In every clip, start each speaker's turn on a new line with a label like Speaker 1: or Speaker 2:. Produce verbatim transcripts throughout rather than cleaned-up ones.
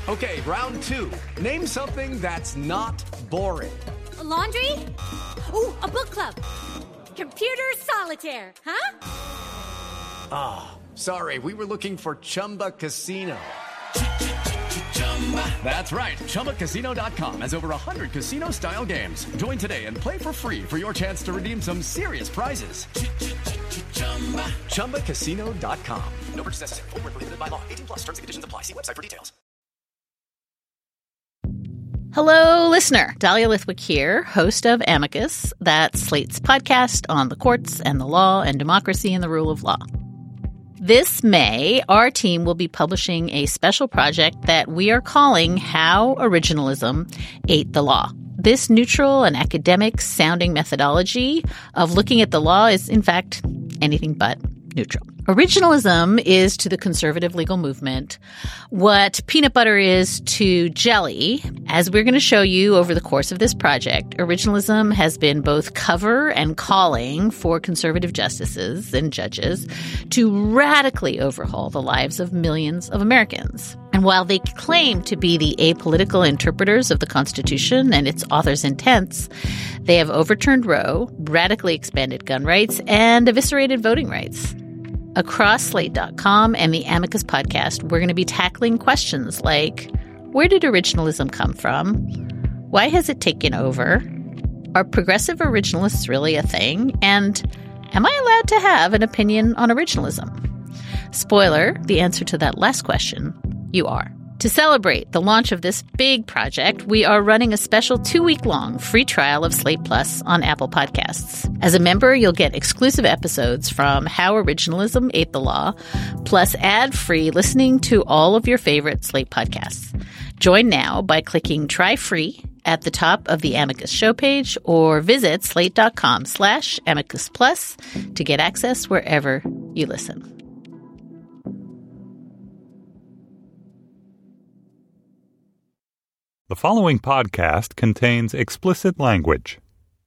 Speaker 1: Okay, round two. Name something that's not boring.
Speaker 2: A laundry? Ooh, a book club. Computer solitaire, huh?
Speaker 1: Ah, oh, sorry. We were looking for Chumba Casino. That's right. Chumba Casino dot com has over one hundred casino-style games. Join today and play for free for your chance to redeem some serious prizes. Chumba Casino dot com. No purchase necessary. Void where prohibited by law. eighteen plus. Terms and conditions apply. See website for details.
Speaker 3: Hello, listener. Dahlia Lithwick here, host of Amicus, that's Slate's podcast on the courts and the law and democracy and the rule of law. This May, our team will be publishing a special project that we are calling How Originalism Ate the Law. This neutral and academic-sounding methodology of looking at the law is, in fact, anything but neutral. Originalism is to the conservative legal movement what peanut butter is to jelly. As we're going to show you over the course of this project, originalism has been both cover and calling for conservative justices and judges to radically overhaul the lives of millions of Americans. And while they claim to be the apolitical interpreters of the Constitution and its author's intents, they have overturned Roe, radically expanded gun rights, and eviscerated voting rights. Across Slate dot com and the Amicus podcast, we're going to be tackling questions like, where did originalism come from? Why has it taken over? Are progressive originalists really a thing? And am I allowed to have an opinion on originalism? Spoiler, the answer to that last question, you are. To celebrate the launch of this big project, we are running a special two-week-long free trial of Slate Plus on Apple Podcasts. As a member, you'll get exclusive episodes from How Originalism Ate the Law, plus ad-free listening to all of your favorite Slate podcasts. Join now by clicking Try Free at the top of the Amicus show page or visit slate.com slash Amicus Plus to get access wherever you listen.
Speaker 4: The following podcast contains explicit language.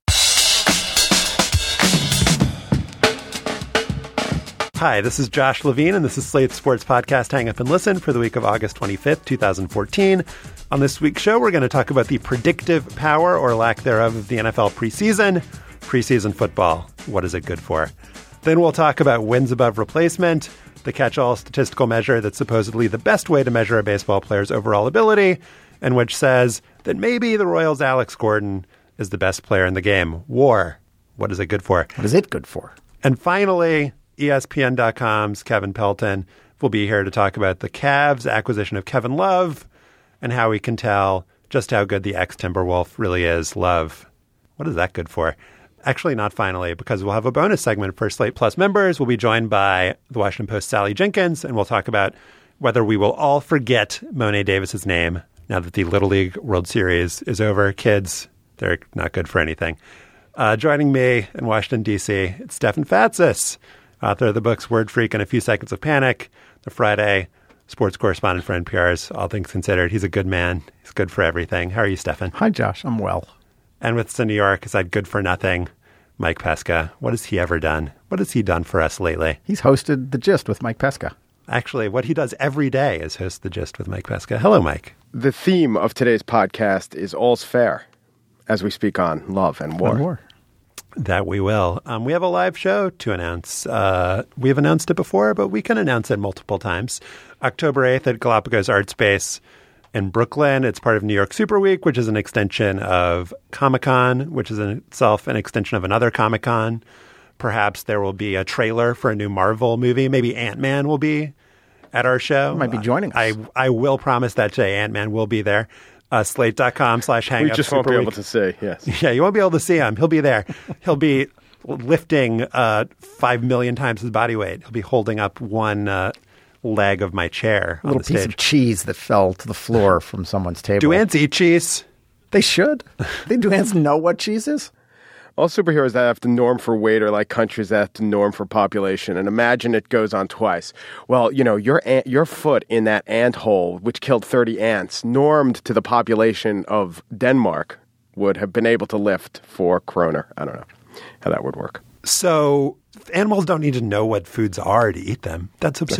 Speaker 5: Hi, this is Josh Levine, and this is Slate's sports podcast Hang Up and Listen for the week of August twenty-fifth, twenty fourteen. On this week's show, we're going to talk about the predictive power or lack thereof of the N F L preseason, preseason football. What is it good for? Then we'll talk about wins above replacement, the catch-all statistical measure that's supposedly the best way to measure a baseball player's overall ability, and which says that maybe the Royals' Alex Gordon is the best player in the game. War. What is it good for?
Speaker 6: What is it good for?
Speaker 5: And finally, E S P N dot com's Kevin Pelton will be here to talk about the Cavs' acquisition of Kevin Love and how we can tell just how good the ex-Timberwolf really is. Love. What is that good for? Actually, not finally, because we'll have a bonus segment for Slate Plus members. We'll be joined by the Washington Post's Sally Jenkins, and we'll talk about whether we will all forget Mo'ne Davis's name now that the Little League World Series is over. Kids, they're not good for anything. Uh, joining me in Washington, D C, it's Stefan Fatsis, author of the books Word Freak and A Few Seconds of Panic, the Friday sports correspondent for N P R's All Things Considered. He's a good man. He's good for everything. How are you, Stefan?
Speaker 6: Hi, Josh. I'm well.
Speaker 5: And with us in New York is that good for nothing, Mike Pesca. What has he ever done? What has he done for us lately?
Speaker 6: He's hosted The Gist with Mike Pesca.
Speaker 5: Actually, what he does every day is host The Gist with Mike Pesca. Hello, Mike.
Speaker 7: The theme of today's podcast is All's Fair, as we speak on love and war.
Speaker 6: And war.
Speaker 5: That we will. Um, we have a live show to announce. Uh, we have announced it before, but we can announce it multiple times. October eighth at Galapagos Art Space in Brooklyn. It's part of New York Super Week, which is an extension of Comic-Con, which is in itself an extension of another Comic-Con. Perhaps there will be a trailer for a new Marvel movie. Maybe Ant-Man will be at our show.
Speaker 6: Might be joining us.
Speaker 5: I, I will promise that today Ant-Man will be there. Uh, slate.com slash hang
Speaker 7: We
Speaker 5: up
Speaker 7: just
Speaker 5: Super
Speaker 7: won't be
Speaker 5: Week.
Speaker 7: able to see, yes.
Speaker 5: Yeah, you won't be able to see him. He'll be there. He'll be lifting uh, five million times his body weight. He'll be holding up one uh, leg of my chair
Speaker 6: A
Speaker 5: on
Speaker 6: little
Speaker 5: the stage.
Speaker 6: piece of cheese that fell to the floor from someone's table.
Speaker 5: Do ants eat cheese?
Speaker 6: They should. They, do ants know what cheese is?
Speaker 7: All superheroes that have to norm for weight are like countries that have to norm for population. And imagine it goes on twice. Well, you know, your ant, your foot in that ant hole, which killed thirty ants, normed to the population of Denmark, would have been able to lift four kroner. I don't know how that would work.
Speaker 5: So animals don't need to know what foods are to eat them. That's absurd.
Speaker 7: That's right.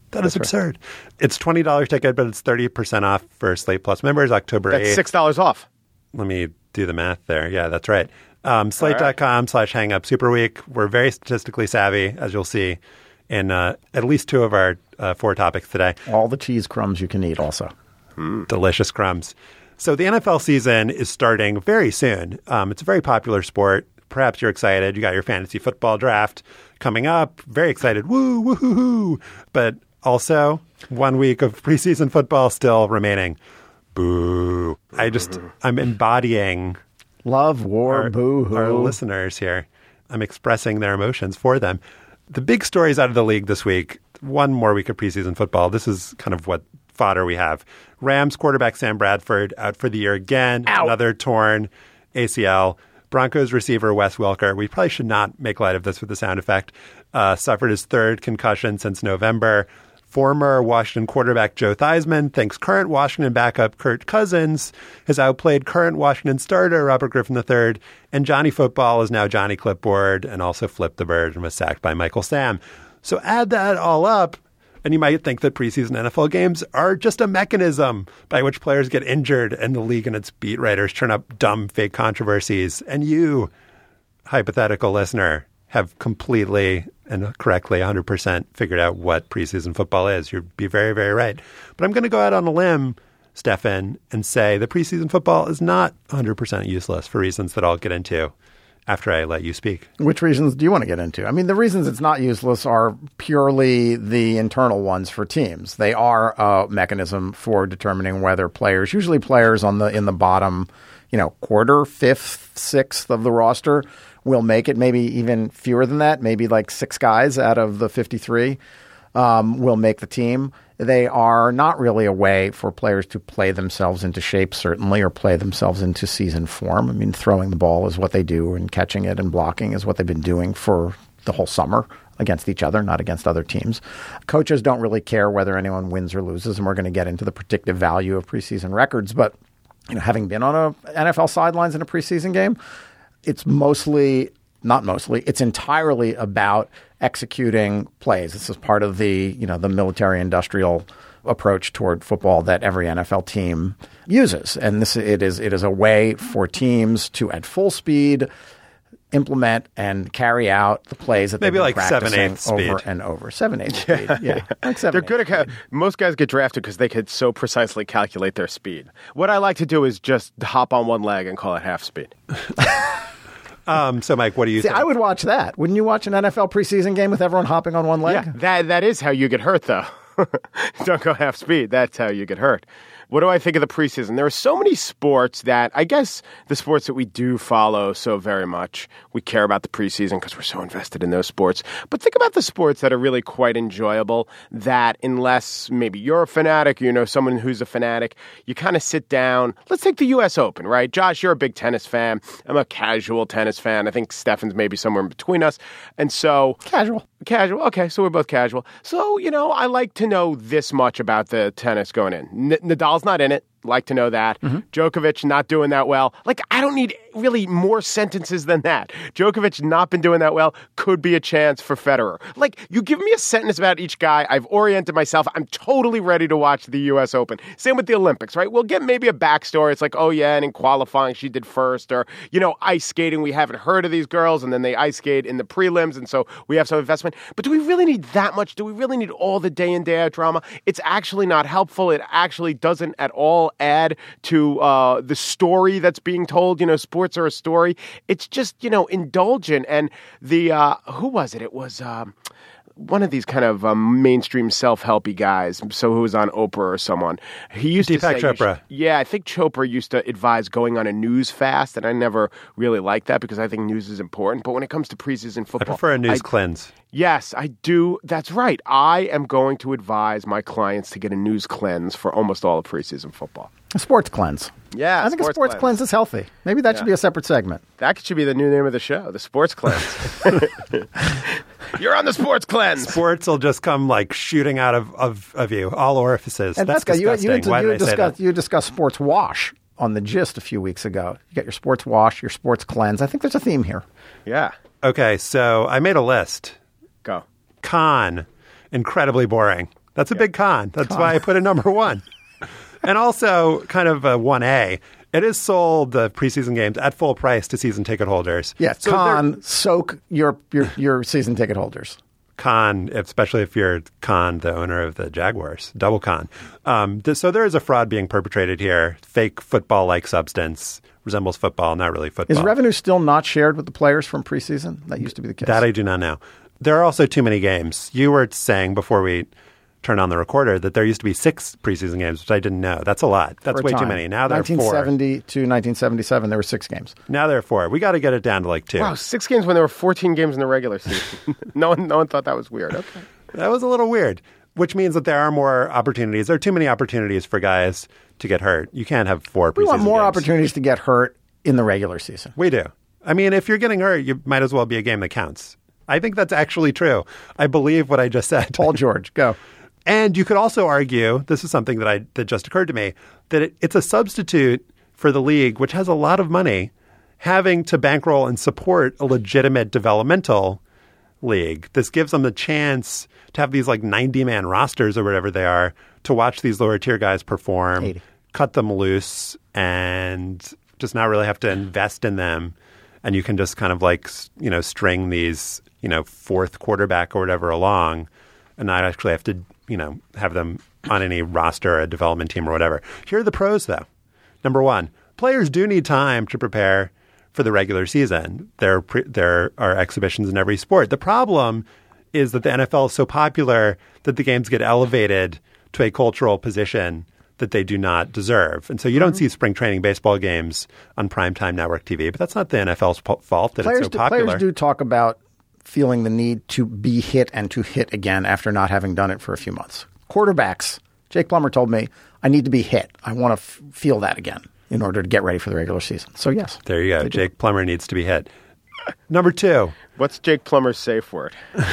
Speaker 5: That is absurd. It's twenty dollars ticket, but it's thirty percent off for Slate Plus members, October eighth.
Speaker 7: That's six dollars off.
Speaker 5: Let me do the math there. Yeah, that's right. Um, Slate.com slash hang up super week. We're very statistically savvy, as you'll see in uh, at least two of our uh, four topics today.
Speaker 6: All the cheese crumbs you can eat also.
Speaker 5: Mm. Delicious crumbs. So the N F L season is starting very soon. Um, it's a very popular sport. Perhaps you're excited. You got your fantasy football draft coming up. Very excited. Woo, woo, hoo, hoo. But also one week of preseason football still remaining. Boo. I just, I'm embodying
Speaker 6: love, war,
Speaker 5: our,
Speaker 6: boo hoo.
Speaker 5: our listeners here. I'm expressing their emotions for them. The big stories out of the league this week, one more week of preseason football. This is kind of what fodder we have. Rams quarterback Sam Bradford out for the year again.
Speaker 6: Ow.
Speaker 5: Another torn A C L. Broncos receiver Wes Welker, we probably should not make light of this with the sound effect, uh, suffered his third concussion since November. Former Washington quarterback Joe Theismann thinks current Washington backup Kirk Cousins has outplayed current Washington starter Robert Griffin the third, and Johnny Football is now Johnny Clipboard and also flipped the bird and was sacked by Michael Sam. So add that all up, and you might think that preseason N F L games are just a mechanism by which players get injured and the league and its beat writers turn up dumb fake controversies. And you, hypothetical listener, have completely and correctly one hundred percent figured out what preseason football is. You'd be very, very right. But I'm going to go out on a limb, Stefan, and say the preseason football is not one hundred percent useless for reasons that I'll get into after I let you speak.
Speaker 6: Which reasons do you want to get into? I mean, the reasons it's not useless are purely the internal ones for teams. They are a mechanism for determining whether players, usually players on the in the bottom, you know, quarter, fifth, sixth of the roster will make it, maybe even fewer than that, maybe like six guys out of the fifty-three um, will make the team. They are not really a way for players to play themselves into shape, certainly, or play themselves into season form. I mean, throwing the ball is what they do, and catching it and blocking is what they've been doing for the whole summer against each other, not against other teams. Coaches don't really care whether anyone wins or loses, and we're going to get into the predictive value of preseason records. But you know, having been on a N F L sidelines in a preseason game, it's mostly, not mostly, it's entirely about executing plays. This is part of the, you know, the military industrial approach toward football that every N F L team uses. And this it is it is a way for teams to, at full speed, implement and carry out the plays that
Speaker 5: maybe
Speaker 6: they've
Speaker 5: like
Speaker 6: been
Speaker 5: seven
Speaker 6: practicing
Speaker 5: eighths
Speaker 6: over
Speaker 5: speed.
Speaker 6: and over. Seven eighths speed, yeah. Like seven,
Speaker 7: They're good
Speaker 6: eighths
Speaker 7: at
Speaker 6: speed.
Speaker 7: most guys get drafted because they could so precisely calculate their speed. What I like to do is just hop on one leg and call it half speed.
Speaker 5: Um, so, Mike, what do you
Speaker 6: See,
Speaker 5: think?
Speaker 6: I would watch that. Wouldn't you watch an N F L preseason game with everyone hopping on one leg?
Speaker 7: Yeah, that that is how you get hurt, though. Don't go half speed. That's how you get hurt. What do I think of the preseason? There are so many sports that I guess the sports that we do follow so very much, we care about the preseason because we're so invested in those sports. But think about the sports that are really quite enjoyable that unless maybe you're a fanatic, you know someone who's a fanatic, you kind of sit down. Let's take the U S Open, right? Josh, you're a big tennis fan. I'm a casual tennis fan. I think Stefan's maybe somewhere in between us. And so...
Speaker 6: Casual.
Speaker 7: Casual. Okay, so we're both casual. So, you know, I like to know this much about the tennis going in. N- Nadal's not in it. Like to know that. Mm-hmm. Djokovic not doing that well. Like, I don't need really more sentences than that. Djokovic not been doing that well. Could be a chance for Federer. Like, you give me a sentence about each guy. I've oriented myself. I'm totally ready to watch the U S Open. Same with the Olympics, right? We'll get maybe a backstory. It's like, oh, yeah, and in qualifying, she did first. Or, you know, ice skating, we haven't heard of these girls, and then they ice skate in the prelims, and so we have some investment. But do we really need that much? Do we really need all the day in, day out drama? It's actually not helpful. It actually doesn't at all add to uh, the story that's being told. You know, sports are a story. It's just, you know, indulgent. And the, uh, who was it? It was um, one of these kind of um, mainstream self-helpy guys. So who was on Oprah or someone. He used
Speaker 5: Deepak
Speaker 7: to say,
Speaker 5: Chopra.
Speaker 7: Should, yeah, I think Chopra used to advise going on a news fast. And I never really liked that because I think news is important. But when it comes to preseason
Speaker 5: I
Speaker 7: football,
Speaker 5: prefer a news
Speaker 7: I,
Speaker 5: cleanse.
Speaker 7: Yes, I do. That's right. I am going to advise my clients to get a news cleanse for almost all of preseason football.
Speaker 6: A sports cleanse.
Speaker 7: Yeah,
Speaker 6: I think
Speaker 7: sports
Speaker 6: a sports
Speaker 7: cleanse.
Speaker 6: cleanse is healthy. Maybe that
Speaker 7: Yeah.
Speaker 6: should be a separate segment.
Speaker 7: That should be the new name of the show, the Sports Cleanse. You're on the Sports Cleanse.
Speaker 5: Sports will just come like shooting out of, of, of you, all orifices.
Speaker 6: And
Speaker 5: That's
Speaker 6: Pesca, you,
Speaker 5: disgusting.
Speaker 6: you,
Speaker 5: Why
Speaker 6: you,
Speaker 5: did I say
Speaker 6: discussed,
Speaker 5: that?
Speaker 6: you discussed sports wash on the Gist a few weeks ago. You got your sports wash, your sports cleanse. I think there's a theme here.
Speaker 7: Yeah,
Speaker 5: Okay, so I made a list.
Speaker 7: go.
Speaker 5: Con, incredibly boring. That's a
Speaker 7: Yeah.
Speaker 5: big con. That's
Speaker 6: Con.
Speaker 5: why I put it number one. And also kind of a one A. It is sold, the preseason games, at full price to season ticket holders.
Speaker 6: Yeah,
Speaker 5: So
Speaker 6: con,
Speaker 5: they're-
Speaker 6: soak your, your, your season ticket holders.
Speaker 5: Con, especially if you're Con, the owner of the Jaguars. Double con. Um, th- so there is a fraud being perpetrated here. Fake football-like substance. Resembles football, not really football.
Speaker 6: Is revenue still not shared with the players from preseason? That used to be the case.
Speaker 5: That I do not know. There are also too many games. You were saying before we turned on the recorder that there used to be six preseason games, which I didn't know. That's a lot. That's
Speaker 6: For a
Speaker 5: way too
Speaker 6: time.
Speaker 5: many. Now there are four.
Speaker 6: nineteen seventy to nineteen seventy-seven, there were six games.
Speaker 5: Now there are four. We got to get it down to like two.
Speaker 7: Wow, six games when there were fourteen games in the regular season. no one, no one thought that was weird. Okay.
Speaker 5: That was a little weird, which means that there are more opportunities. There are too many opportunities for guys to get hurt. You can't have four preseason
Speaker 6: We want more
Speaker 5: games.
Speaker 6: opportunities to get hurt in the regular season.
Speaker 5: We do. I mean, if you're getting hurt, you might as well be a game that counts. I think that's actually true. I believe what I just said.
Speaker 6: Paul George, go.
Speaker 5: And you could also argue, this is something that I that just occurred to me, that it, it's a substitute for the league, which has a lot of money, having to bankroll and support a legitimate developmental league. This gives them the chance to have these like ninety-man rosters or whatever they are to watch these lower tier guys perform,
Speaker 6: eighty.
Speaker 5: cut them loose, and just not really have to invest in them. And you can just kind of like, s- you know, string these, you know, fourth quarterback or whatever along and not actually have to, you know, have them on any roster or a development team or whatever. Here are the pros, though. Number one, players do need time to prepare for the regular season. There, pre- there are exhibitions in every sport. The problem is that the N F L is so popular that the games get elevated to a cultural position that they do not deserve. And so you don't see spring training baseball games on primetime network T V, but that's not the N F L's po- fault that
Speaker 6: Players
Speaker 5: it's so
Speaker 6: do,
Speaker 5: popular.
Speaker 6: players do talk about feeling the need to be hit and to hit again after not having done it for a few months. Quarterbacks, Jake Plummer told me, I need to be hit. I want to f- feel that again in order to get ready for the regular season. So, yes.
Speaker 5: There you go. Jake Plummer needs to be hit. Number two.
Speaker 7: What's Jake Plummer's safe word?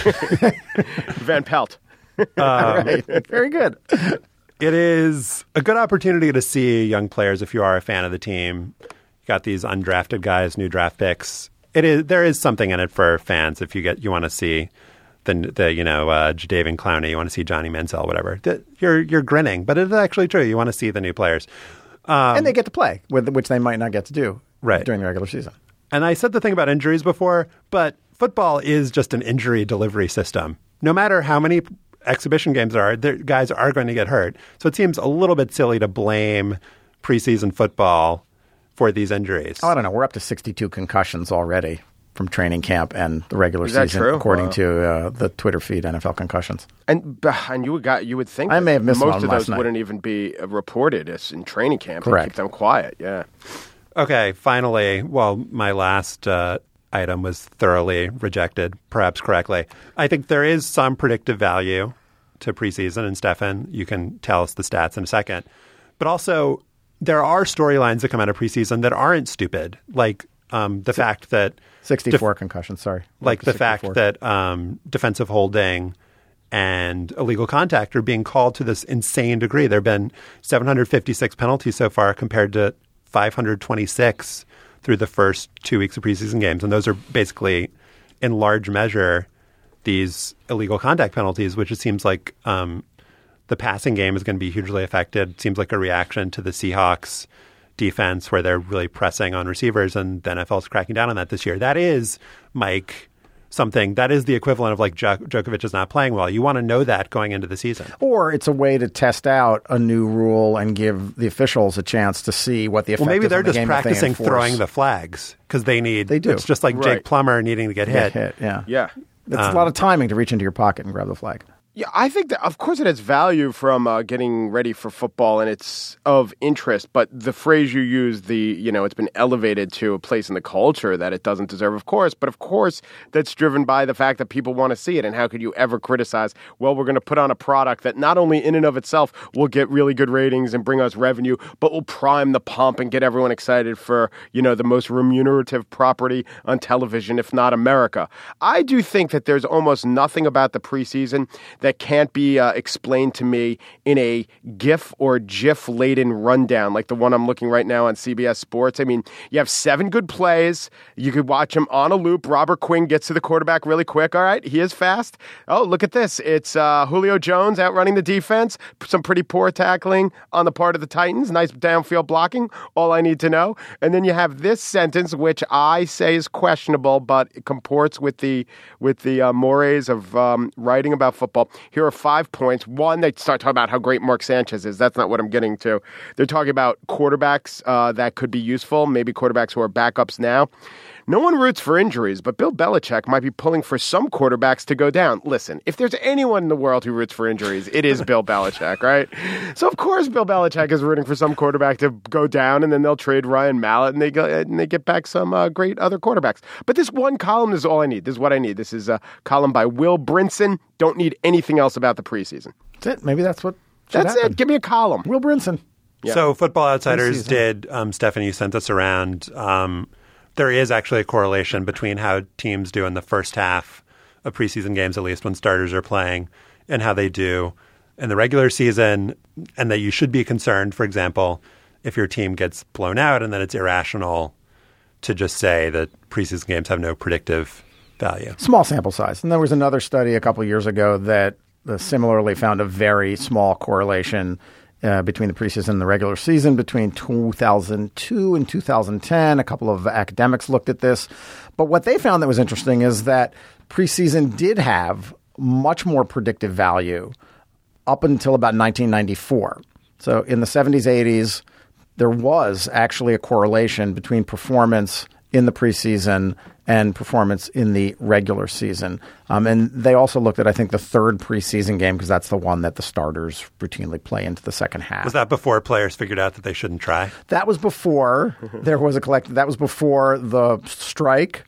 Speaker 7: Van Pelt.
Speaker 6: Right. Very good.
Speaker 5: It is a good opportunity to see young players if you are a fan of the team. You got these undrafted guys, new draft picks. It is there is something in it for fans if you get you want to see the the you know uh, Jadeveon Clowney, you want to see Johnny Manziel, whatever. The, you're you're grinning, but it's actually true. You want to see the new players. Um,
Speaker 6: and they get to play, with, which they might not get to do
Speaker 5: Right.
Speaker 6: during the regular season.
Speaker 5: And I said the thing about injuries before, but football is just an injury delivery system. No matter how many exhibition games there are, there, guys are going to get hurt. So it seems a little bit silly to blame preseason football for these injuries.
Speaker 6: Oh, I don't know. We're up to sixty-two concussions already from training camp and the regular
Speaker 7: Is that
Speaker 6: season,
Speaker 7: true?
Speaker 6: according
Speaker 7: Wow.
Speaker 6: to uh, the Twitter feed, N F L concussions.
Speaker 7: And and you would got you would think
Speaker 6: I
Speaker 7: that
Speaker 6: may have missed
Speaker 7: most
Speaker 6: one
Speaker 7: of
Speaker 6: last
Speaker 7: those
Speaker 6: night.
Speaker 7: wouldn't even be uh, reported as in training camp. They
Speaker 6: Correct.
Speaker 7: keep them quiet. Yeah.
Speaker 5: Okay, finally, well, my last uh, item was thoroughly rejected, perhaps correctly. I think there is some predictive value to preseason, and Stefan, you can tell us the stats in a second. But also, there are storylines that come out of preseason that aren't stupid, like um, the fact that
Speaker 6: sixty-four concussions, sorry.
Speaker 5: like the
Speaker 6: sixty-four.
Speaker 5: fact that um, defensive holding and illegal contact are being called to this insane degree. There have been seven hundred fifty-six penalties so far compared to five hundred twenty-six through the first two weeks of preseason games. And those are basically, in large measure, these illegal contact penalties, which it seems like um, the passing game is going to be hugely affected. It seems like a reaction to the Seahawks defense where they're really pressing on receivers, and the N F L is cracking down on that this year. That is, Mike, something that is the equivalent of like Djok- Djokovic is not playing well. You want to know that going into the season.
Speaker 6: Or it's a way to test out a new rule and give the officials a chance to see what the effect
Speaker 5: Well, maybe
Speaker 6: is
Speaker 5: they're
Speaker 6: on the
Speaker 5: just
Speaker 6: game if they
Speaker 5: practicing
Speaker 6: enforce.
Speaker 5: throwing the flags because they need.
Speaker 6: They do.
Speaker 5: It's just like
Speaker 7: Right.
Speaker 5: Jake Plummer needing to get
Speaker 6: Get
Speaker 5: hit.
Speaker 6: hit. Yeah,
Speaker 7: Yeah.
Speaker 6: It's a lot of timing to reach into your pocket and grab the flag.
Speaker 7: Yeah, I think that, of course, it has value from uh, getting ready for football, and it's of interest. But the phrase you use, the you know, it's been elevated to a place in the culture that it doesn't deserve, of course. But of course, that's driven by the fact that people want to see it. And how could you ever criticize? Well, we're going to put on a product that not only in and of itself will get really good ratings and bring us revenue, but will prime the pump and get everyone excited for you know the most remunerative property on television, if not America. I do think that there's almost nothing about the preseason that that can't be uh, explained to me in a GIF or GIF-laden rundown like the one I'm looking right now on C B S Sports. I mean, you have seven good plays. You could watch them on a loop. Robert Quinn gets to the quarterback really quick. All right, he is fast. Oh, look at this. It's uh, Julio Jones out running the defense. Some pretty poor tackling on the part of the Titans. Nice downfield blocking. All I need to know. And then you have this sentence, which I say is questionable, but it comports with the with the uh, mores of um, writing about football. Here are five points. One, they start talking about how great Mark Sanchez is. That's not what I'm getting to. They're talking about quarterbacks uh, that could be useful, maybe quarterbacks who are backups now. No one roots for injuries, but Bill Belichick might be pulling for some quarterbacks to go down. Listen, if there's anyone in the world who roots for injuries, it is Bill Belichick, right? So, of course, Bill Belichick is rooting for some quarterback to go down, and then they'll trade Ryan Mallett, and they go, and they get back some uh, great other quarterbacks. But this one column is all I need. This is what I need. This is a column by Will Brinson. Don't need anything else about the preseason.
Speaker 6: That's it. Maybe that's what should
Speaker 7: That's
Speaker 6: happen.
Speaker 7: it. Give me a column.
Speaker 6: Will Brinson.
Speaker 5: Yeah. So Football Outsiders did, um, Stephanie, you sent us around. Um, there is actually a correlation between how teams do in the first half of preseason games, at least when starters are playing, and how they do in the regular season, and that you should be concerned, for example, if your team gets blown out and then it's irrational to just say that preseason games have no predictive value.
Speaker 6: Small sample size. And there was another study a couple years ago that uh, similarly found a very small correlation Uh, between the preseason and the regular season, between two thousand two and two thousand ten. A couple of academics looked at this. But what they found that was interesting is that preseason did have much more predictive value up until about nineteen ninety-four. So in the seventies, eighties, there was actually a correlation between performance in the preseason and performance in the regular season. Um, and they also looked at, I think, the third preseason game because that's the one that the starters routinely play into the second half.
Speaker 5: Was that before players figured out that they shouldn't try?
Speaker 6: That was before there was a collect. That was before the strike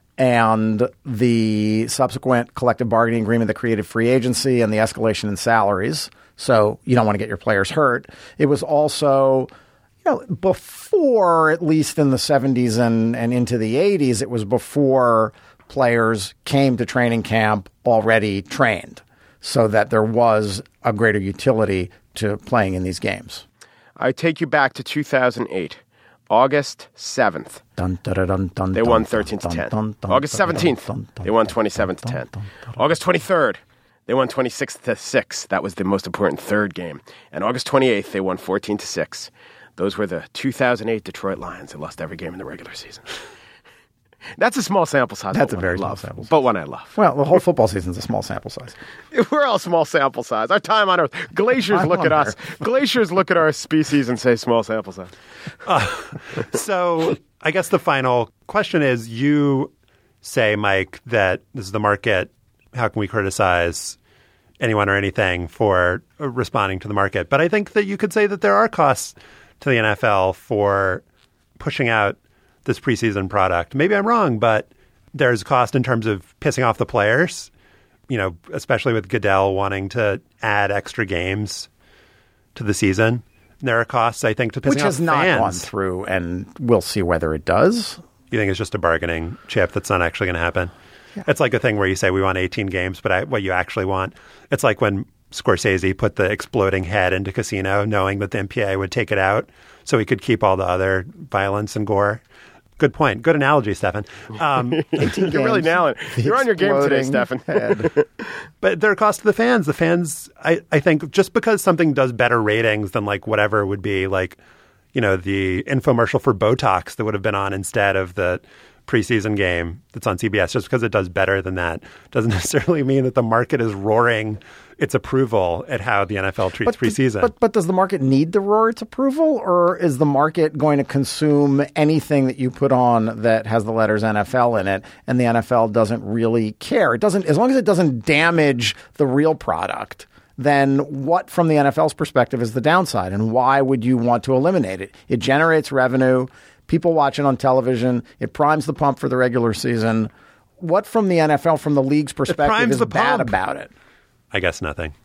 Speaker 6: and the subsequent collective bargaining agreement that created free agency and the escalation in salaries. So you don't want to get your players hurt. It was also... You know, before, at least in the seventies and, and into the eighties, it was before players came to training camp already trained so that there was a greater utility to playing in these games.
Speaker 7: I take you back to two thousand eight, August seventh.
Speaker 6: Dun, dun, dun, dun,
Speaker 7: they won thirteen to ten. August seventeenth, they won twenty-seven to ten. August twenty-third, they won twenty-six to six. That was the most important third game. And August twenty-eighth, they won fourteen to six. Those were the two thousand eight Detroit Lions that lost every game in the regular season. That's a small sample size.
Speaker 6: That's a very
Speaker 7: I
Speaker 6: small
Speaker 7: love,
Speaker 6: sample size.
Speaker 7: But one I love.
Speaker 6: Well, the whole football season is a small sample size.
Speaker 7: We're all small sample size. Our time on Earth. Glaciers
Speaker 6: Time
Speaker 7: look
Speaker 6: on
Speaker 7: at us.
Speaker 6: Earth.
Speaker 7: Glaciers look at our species and say small sample size.
Speaker 5: Uh, so I guess the final question is, you say, Mike, that this is the market. How can we criticize anyone or anything for responding to the market? But I think that you could say that there are costs to the N F L for pushing out this preseason product. Maybe I'm wrong, but there's cost in terms of pissing off the players, you know, especially with Goodell wanting to add extra games to the season. There are costs, I think, to pissing
Speaker 6: Which
Speaker 5: off
Speaker 6: has not
Speaker 5: fans.
Speaker 6: gone through, and we'll see whether it does.
Speaker 5: You think it's just a bargaining chip that's not actually going to happen? Yeah. It's like a thing where you say we want eighteen games, but I, what you actually want, it's like when Scorsese put the exploding head into Casino, knowing that the M P A would take it out so he could keep all the other violence and gore. Good point. Good analogy, Stefan. Um,
Speaker 7: You're really nailing it. You're on your game today, Stefan.
Speaker 5: But there are costs to the fans. The fans, I, I think, just because something does better ratings than like whatever would be like, you know, the infomercial for Botox that would have been on instead of the preseason game that's on C B S, just because it does better than that doesn't necessarily mean that the market is roaring its approval at how the N F L treats
Speaker 6: but,
Speaker 5: preseason.
Speaker 6: But, but does the market need to roar its approval, or is the market going to consume anything that you put on that has the letters N F L in it, and the N F L doesn't really care? It doesn't, as long as it doesn't damage the real product. Then what, from the N F L's perspective, is the downside, and why would you want to eliminate it? It generates revenue. People watch it on television. It primes the pump for the regular season. What, from the N F L, from the league's perspective, is bad
Speaker 5: pump.
Speaker 6: about it?
Speaker 5: I guess nothing.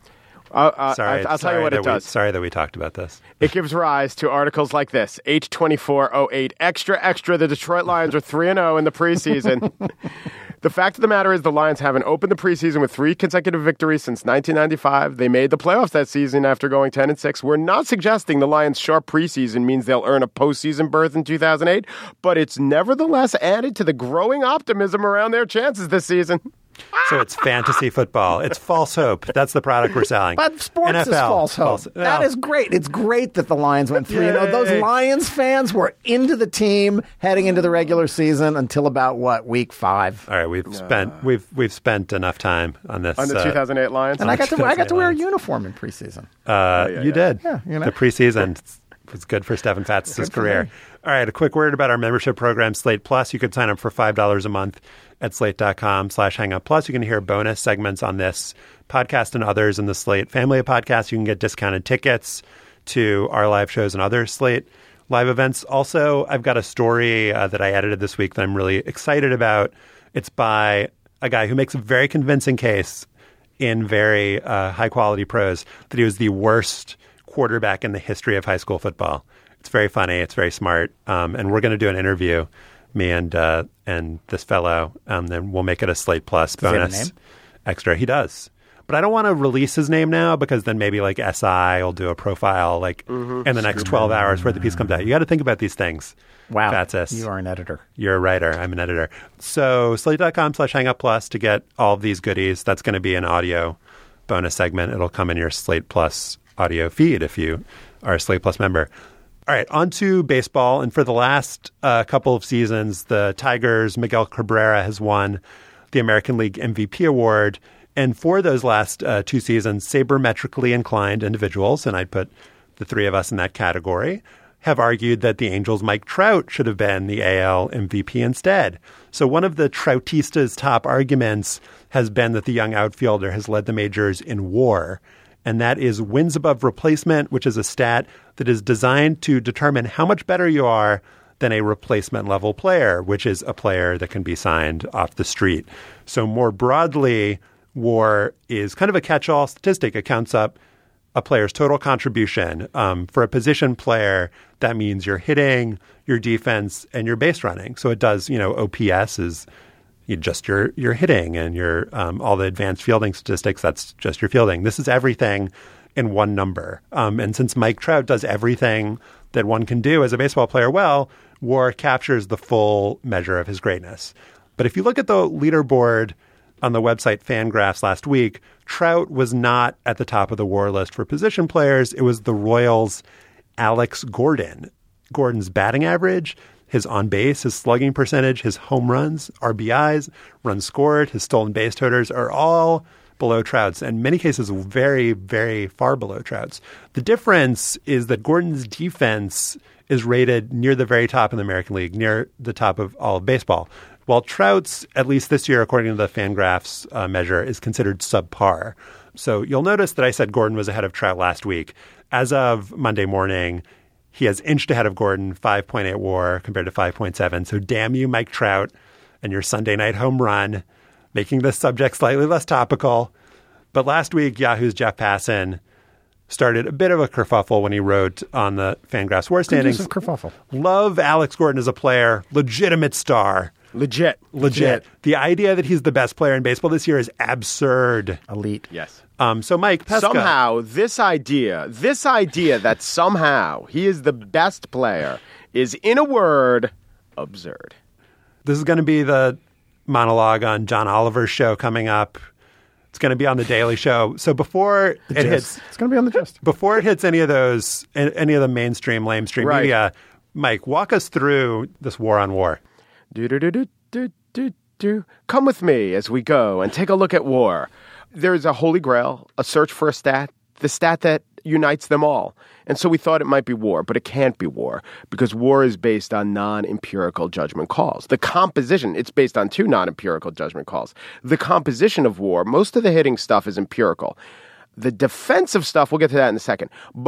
Speaker 7: Uh, uh,
Speaker 5: sorry,
Speaker 7: I, I'll tell you what
Speaker 5: that
Speaker 7: it does.
Speaker 5: We, sorry that we talked about this.
Speaker 7: It gives rise to articles like this. H twenty-four oh eight, extra, extra, the Detroit Lions are three and oh in the preseason. The fact of the matter is the Lions haven't opened the preseason with three consecutive victories since nineteen ninety-five. They made the playoffs that season after going ten and six. We're not suggesting the Lions' sharp preseason means they'll earn a postseason berth in two thousand eight, but it's nevertheless added to the growing optimism around their chances this season.
Speaker 5: So it's fantasy football. It's false hope. That's the product we're selling.
Speaker 6: But sports
Speaker 5: N F L,
Speaker 6: is false hope.
Speaker 5: false,
Speaker 6: That
Speaker 5: well,
Speaker 6: is great. It's great that the Lions went three and oh. Those Lions fans were into the team heading into the regular season until about what, week five.
Speaker 5: All right, we've spent we've we've spent enough time on this
Speaker 7: On the
Speaker 5: uh,
Speaker 7: two thousand eight Lions?
Speaker 6: And I got to I got to wear a
Speaker 5: Lions.
Speaker 6: uniform in preseason.
Speaker 5: Uh,
Speaker 7: yeah,
Speaker 5: you
Speaker 7: yeah.
Speaker 5: did.
Speaker 6: Yeah, you know.
Speaker 5: The preseason was good for Stephen Fatz's
Speaker 6: Good for
Speaker 5: career.
Speaker 6: me.
Speaker 5: All right, a quick word about our membership program, Slate Plus. You could sign up for five dollars a month at slate.com slash hangup plus. You can hear bonus segments on this podcast and others in the Slate family of podcasts. You can get discounted tickets to our live shows and other Slate live events. Also, I've got a story uh, that I edited this week that I'm really excited about. It's by a guy who makes a very convincing case in very uh, high-quality prose that he was the worst quarterback in the history of high school football. It's very funny. It's very smart. Um, and we're going to do an interview, me and uh, and this fellow. Um, then we'll make it a Slate Plus
Speaker 6: Does he have a
Speaker 5: bonus
Speaker 6: name?
Speaker 5: extra. He does. But I don't want to release his name now because then maybe like S I will do a profile like in the next twelve hours before the piece comes out. You got to think about these things.
Speaker 6: Wow.
Speaker 5: Fatsis.
Speaker 6: You are an editor.
Speaker 5: You're a writer. I'm an editor. So slate.com slash hangup plus to get all of these goodies. That's going to be an audio bonus segment. It'll come in your Slate Plus audio feed if you are a Slate Plus member. All right, on to baseball. And for the last uh, couple of seasons, the Tigers, Miguel Cabrera has won the American League M V P award. And for those last uh, two seasons, sabermetrically inclined individuals, and I'd put the three of us in that category, have argued that the Angels' Mike Trout should have been the A L M V P instead. So one of the Troutistas' top arguments has been that the young outfielder has led the majors in WAR, and that is wins above replacement, which is a stat that is designed to determine how much better you are than a replacement-level player, which is a player that can be signed off the street. So more broadly, WAR is kind of a catch-all statistic. It counts up a player's total contribution. Um, for a position player, that means your hitting, your defense, and your base running. So it does, you know, O P S is you just your your hitting and your um, all the advanced fielding statistics. That's just your fielding. This is everything in one number. Um, and since Mike Trout does everything that one can do as a baseball player well, WAR captures the full measure of his greatness. But if you look at the leaderboard on the website Fangraphs last week, Trout was not at the top of the WAR list for position players. It was the Royals' Alex Gordon. Gordon's batting average, his on-base, his slugging percentage, his home runs, R B Is, runs scored, his stolen base totals are all below Trout's, and in many cases very, very far below Trout's. The difference is that Gordon's defense is rated near the very top in the American League, near the top of all of baseball. While Trout's, at least this year, according to the Fangraphs uh, measure, is considered subpar. So you'll notice that I said Gordon was ahead of Trout last week. As of Monday morning, he has inched ahead of Gordon, five point eight WAR compared to five point seven. So damn you, Mike Trout, and your Sunday night home run, making this subject slightly less topical. But last week, Yahoo's Jeff Passan started a bit of a kerfuffle when he wrote on the Fangraphs WAR standings.
Speaker 6: Good use of kerfuffle.
Speaker 5: Love Alex Gordon as a player, legitimate star.
Speaker 7: Legit.
Speaker 5: Legit. The idea that he's the best player in baseball this year is absurd.
Speaker 6: Elite.
Speaker 7: Yes.
Speaker 5: Um, so, Mike Pesca.
Speaker 7: Somehow, this idea, this idea that somehow he is the best player is, in a word, absurd.
Speaker 5: This is going to be the monologue on John Oliver's show coming up. It's going to be on the Daily Show. So before it
Speaker 6: Gist.
Speaker 5: hits,
Speaker 6: It's going to be on the gist.
Speaker 5: before it hits any of those, any of the mainstream, lamestream
Speaker 7: Right.
Speaker 5: media, Mike, walk us through this war on WAR.
Speaker 7: Do, do, do, do, do, do, do. Come with me as we go and take a look at WAR. There's a holy grail, a search for a stat, the stat that unites them all. And so we thought it might be WAR, but it can't be WAR because WAR is based on non-empirical judgment calls. The composition, it's based on two non-empirical judgment calls. The composition of WAR, most of the hitting stuff is empirical. The defensive stuff, we'll get to that in a second, but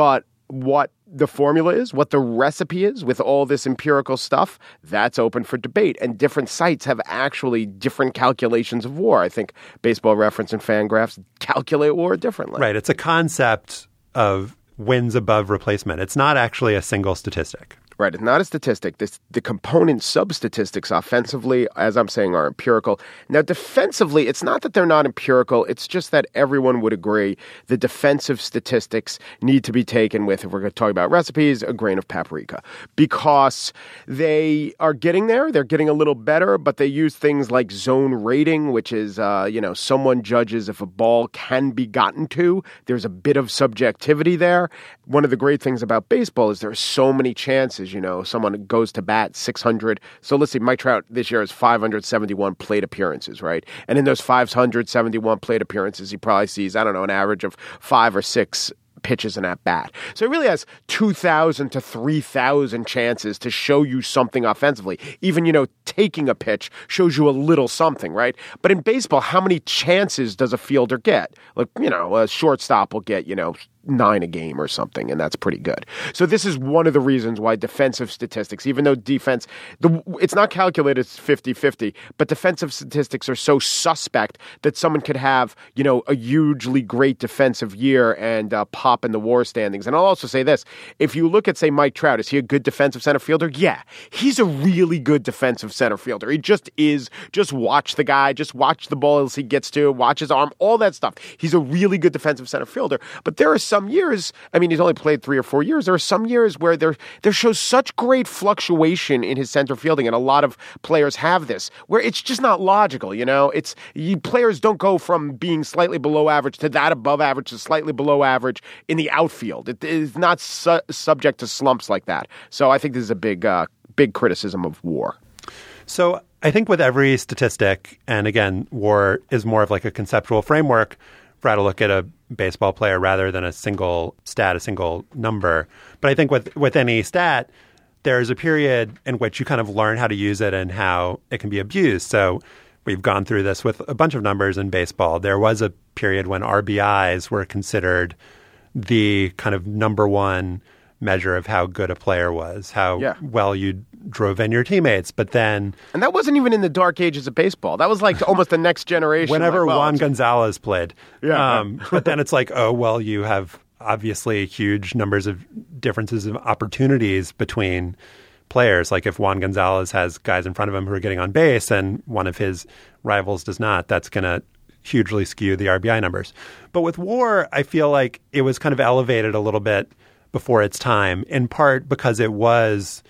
Speaker 7: what the formula is, what the recipe is with all this empirical stuff, that's open for debate. And different sites have actually different calculations of WAR. I think Baseball Reference and Fangraphs calculate WAR differently.
Speaker 5: Right. It's a concept of wins above replacement. It's not actually a single statistic.
Speaker 7: Right. It's not a statistic. This, the component sub-statistics offensively, as I'm saying, are empirical. Now, defensively, it's not that they're not empirical. It's just that everyone would agree the defensive statistics need to be taken with, if we're going to talk about recipes, a grain of paprika. Because they are getting there. They're getting a little better, but they use things like zone rating, which is, uh, you know, someone judges if a ball can be gotten to. There's a bit of subjectivity there. One of the great things about baseball is there are so many chances. You know, someone goes to bat six hundred. So let's see, Mike Trout this year has five hundred seventy-one plate appearances, right? And in those five hundred seventy-one plate appearances, he probably sees, I don't know, an average of five or six pitches in at bat. So he really has two thousand to three thousand chances to show you something offensively. Even, you know, taking a pitch shows you a little something, right? But in baseball, how many chances does a fielder get? Like, you know, a shortstop will get, you know, nine a game or something, and that's pretty good. So this is one of the reasons why defensive statistics, even though defense, the, it's not calculated as fifty-fifty, but defensive statistics are so suspect that someone could have, you know, a hugely great defensive year and uh, pop in the WAR standings. And I'll also say this, if you look at, say, Mike Trout, is he a good defensive center fielder? Yeah, he's a really good defensive center fielder. He just is. Just watch the guy, just watch the balls he gets to, watch his arm, all that stuff. He's a really good defensive center fielder. But there are some years, I mean, he's only played three or four years. There are some years where there there shows such great fluctuation in his center fielding, and a lot of players have this, where it's just not logical, you know? It's you, players don't go from being slightly below average to that above average to slightly below average in the outfield. It is not su- subject to slumps like that. So I think this is a big, uh, big criticism of WAR.
Speaker 5: So I think with every statistic, and again, WAR is more of like a conceptual framework for how to look at a baseball player rather than a single stat, a single number. But I think with, with any stat, there's a period in which you kind of learn how to use it and how it can be abused. So we've gone through this with a bunch of numbers in baseball. There was a period when R B Is were considered the kind of number one measure of how good a player was, how yeah. well you drove in your teammates. But then...
Speaker 7: And that wasn't even in the dark ages of baseball. That was like almost the next generation.
Speaker 5: Whenever
Speaker 7: like, well,
Speaker 5: Juan Gonzalez played.
Speaker 7: Yeah.
Speaker 5: Um, but then it's like, oh, well, you have obviously huge numbers of differences of opportunities between players. Like if Juan Gonzalez has guys in front of him who are getting on base and one of his rivals does not, that's going to hugely skew the R B I numbers. But with WAR, I feel like it was kind of elevated a little bit before its time, in part because it was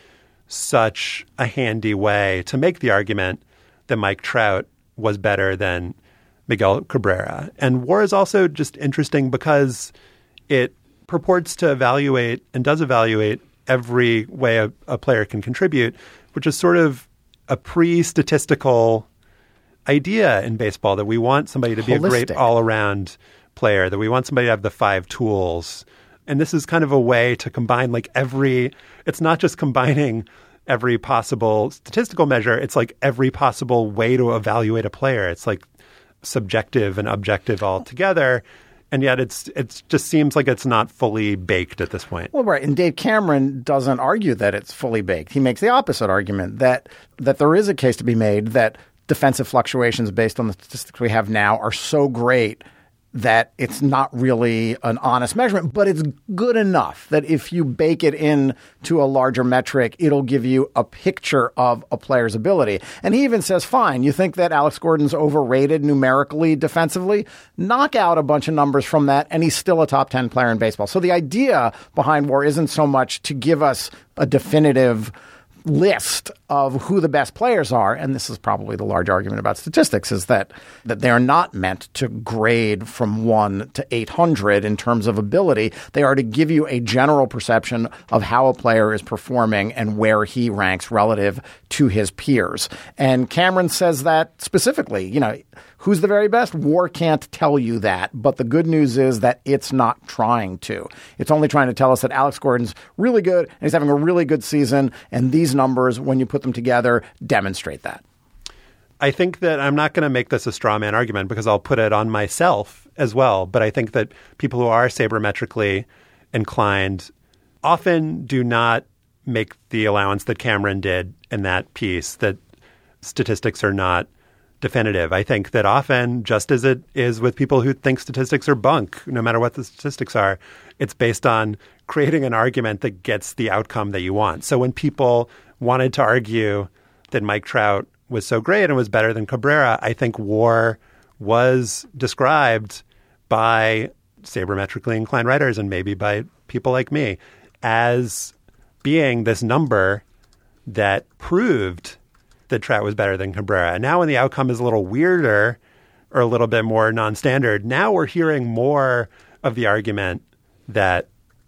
Speaker 5: such a handy way to make the argument that Mike Trout was better than Miguel Cabrera. And WAR is also just interesting because it purports to evaluate and does evaluate every way a, a player can contribute, which is sort of a pre-statistical idea in baseball that we want somebody to be Holistic. a great all-around player, that we want somebody to have the five tools. And this is kind of a way to combine like every, it's not just combining every possible statistical measure. It's like every possible way to evaluate a player. It's like subjective and objective all together. And yet it's it just seems like it's not fully baked at this point.
Speaker 6: Well, right. And Dave Cameron doesn't argue that it's fully baked. He makes the opposite argument, that that there is a case to be made that defensive fluctuations based on the statistics we have now are so great that it's not really an honest measurement, but it's good enough that if you bake it in to a larger metric, it'll give you a picture of a player's ability. And he even says, fine, you think that Alex Gordon's overrated numerically defensively? Knock out a bunch of numbers from that, and he's still a top ten player in baseball. So the idea behind WAR isn't so much to give us a definitive list of who the best players are, and this is probably the large argument about statistics, is that that they are not meant to grade from one to eight hundred in terms of ability. They are to give you a general perception of how a player is performing and where he ranks relative to his peers. And Cameron says that specifically. You know, who's the very best? WAR can't tell you that, but the good news is that it's not trying to. It's only trying to tell us that Alex Gordon's really good and he's having a really good season, and these numbers, when you put them together, demonstrate that.
Speaker 5: I think that I'm not going to make this a straw man argument because I'll put it on myself as well. But I think that people who are sabermetrically inclined often do not make the allowance that Cameron did in that piece, that statistics are not definitive. I think that often, just as it is with people who think statistics are bunk, no matter what the statistics are, it's based on creating an argument that gets the outcome that you want. So when people wanted to argue that Mike Trout was so great and was better than Cabrera, I think WAR was described by sabermetrically inclined writers and maybe by people like me as being this number that proved that Trout was better than Cabrera. Now when the outcome is a little weirder or a little bit more non-standard, now we're hearing more of the argument that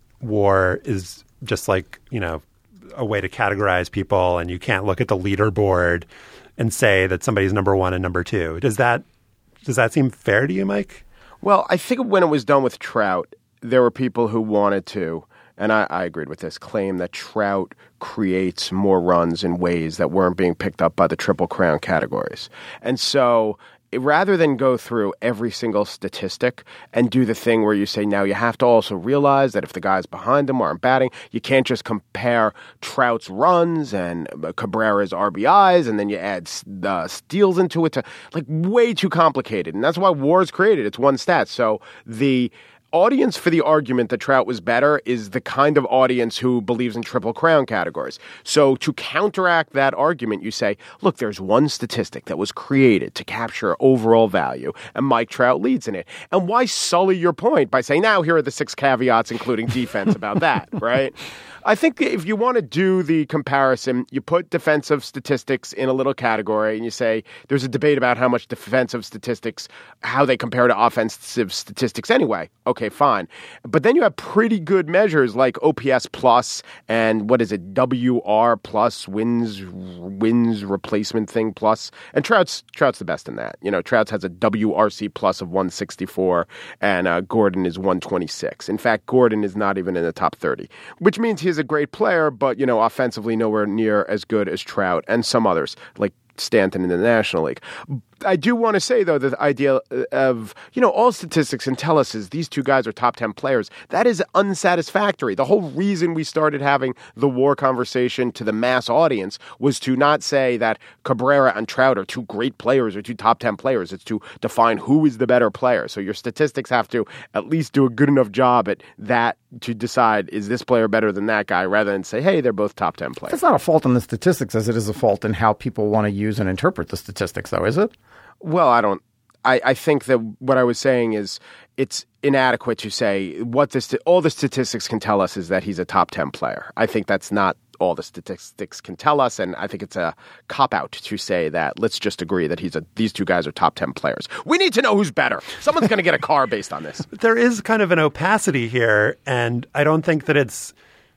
Speaker 5: WAR is just like, you know, a way to categorize people and you can't look at the leaderboard and say that somebody's number one and number two. Does that does that seem fair to you, Mike?
Speaker 7: Well, I think when it was done with Trout, there were people who wanted to, and I, I agreed with this, claim that Trout creates more runs in ways that weren't being picked up by the Triple Crown categories. And so rather than go through every single statistic and do the thing where you say, now you have to also realize that if the guys behind them aren't batting, you can't just compare Trout's runs and Cabrera's R B Is and then you add the steals into it. To, like way too complicated. And that's why WAR is created. It's one stat. So the audience for the argument that Trout was better is the kind of audience who believes in Triple Crown categories. So to counteract that argument, you say, look, there's one statistic that was created to capture overall value, and Mike Trout leads in it. And why sully your point by saying, now here are the six caveats, including defense, about that, right? I think if you want to do the comparison, you put defensive statistics in a little category and you say there's a debate about how much defensive statistics, how they compare to offensive statistics anyway. Okay, fine. But then you have pretty good measures like O P S plus and what is it, W R plus, wins wins replacement thing plus. And Trout's Trout's the best in that. You know, Trout's has a W R C plus of one sixty-four and uh, Gordon is one twenty-six. In fact, Gordon is not even in the top thirty, which means he's a great player, but, you know, offensively nowhere near as good as Trout and some others like Stanton in the National League. I do want to say, though, that the idea of, you know, all statistics can tell us is these two guys are top ten players. That is unsatisfactory. The whole reason we started having the WAR conversation to the mass audience was to not say that Cabrera and Trout are two great players or two top ten players. It's to define who is the better player. So your statistics have to at least do a good enough job at that to decide, is this player better than that guy, rather than say, hey, they're both top ten players.
Speaker 6: It's not a fault in the statistics as it is a fault in how people want to use and interpret the statistics, though, is it?
Speaker 7: Well, I don't. I, I think that what I was saying is it's inadequate to say what this all the statistics can tell us is that he's a top ten player. I think that's not all the statistics can tell us, and I think it's a cop-out to say that let's just agree that he's a these two guys are top ten players. We need to know who's better. Someone's going to get a car based on this.
Speaker 5: There is kind of an opacity here, and I don't think that it's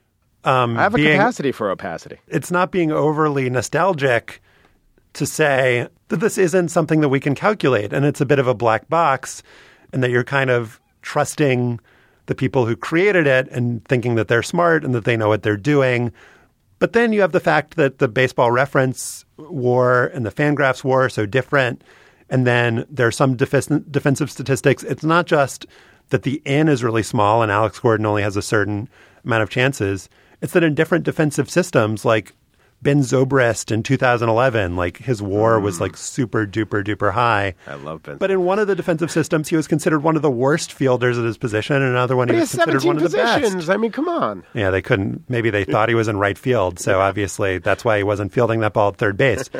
Speaker 5: um,
Speaker 7: I have a
Speaker 5: being,
Speaker 7: capacity for opacity.
Speaker 5: It's not being overly nostalgic to say that this isn't something that we can calculate, and it's a bit of a black box, and that you're kind of trusting the people who created it and thinking that they're smart and that they know what they're doing. But then you have the fact that the Baseball Reference WAR and the Fangraphs WAR are so different. And then there are some def- defensive statistics. It's not just that the N is really small and Alex Gordon only has a certain amount of chances. It's that in different defensive systems, like Ben Zobrist in two thousand eleven, like his WAR was like super duper duper high.
Speaker 7: I love Ben.
Speaker 5: But in one of the defensive systems, he was considered one of the worst fielders at his position, and another one
Speaker 7: but
Speaker 5: he
Speaker 7: he
Speaker 5: was
Speaker 7: has
Speaker 5: considered one of the
Speaker 7: positions.
Speaker 5: best.
Speaker 7: I mean, come on.
Speaker 5: Yeah, they couldn't. Maybe they thought he was in right field, so obviously that's why he wasn't fielding that ball at third base.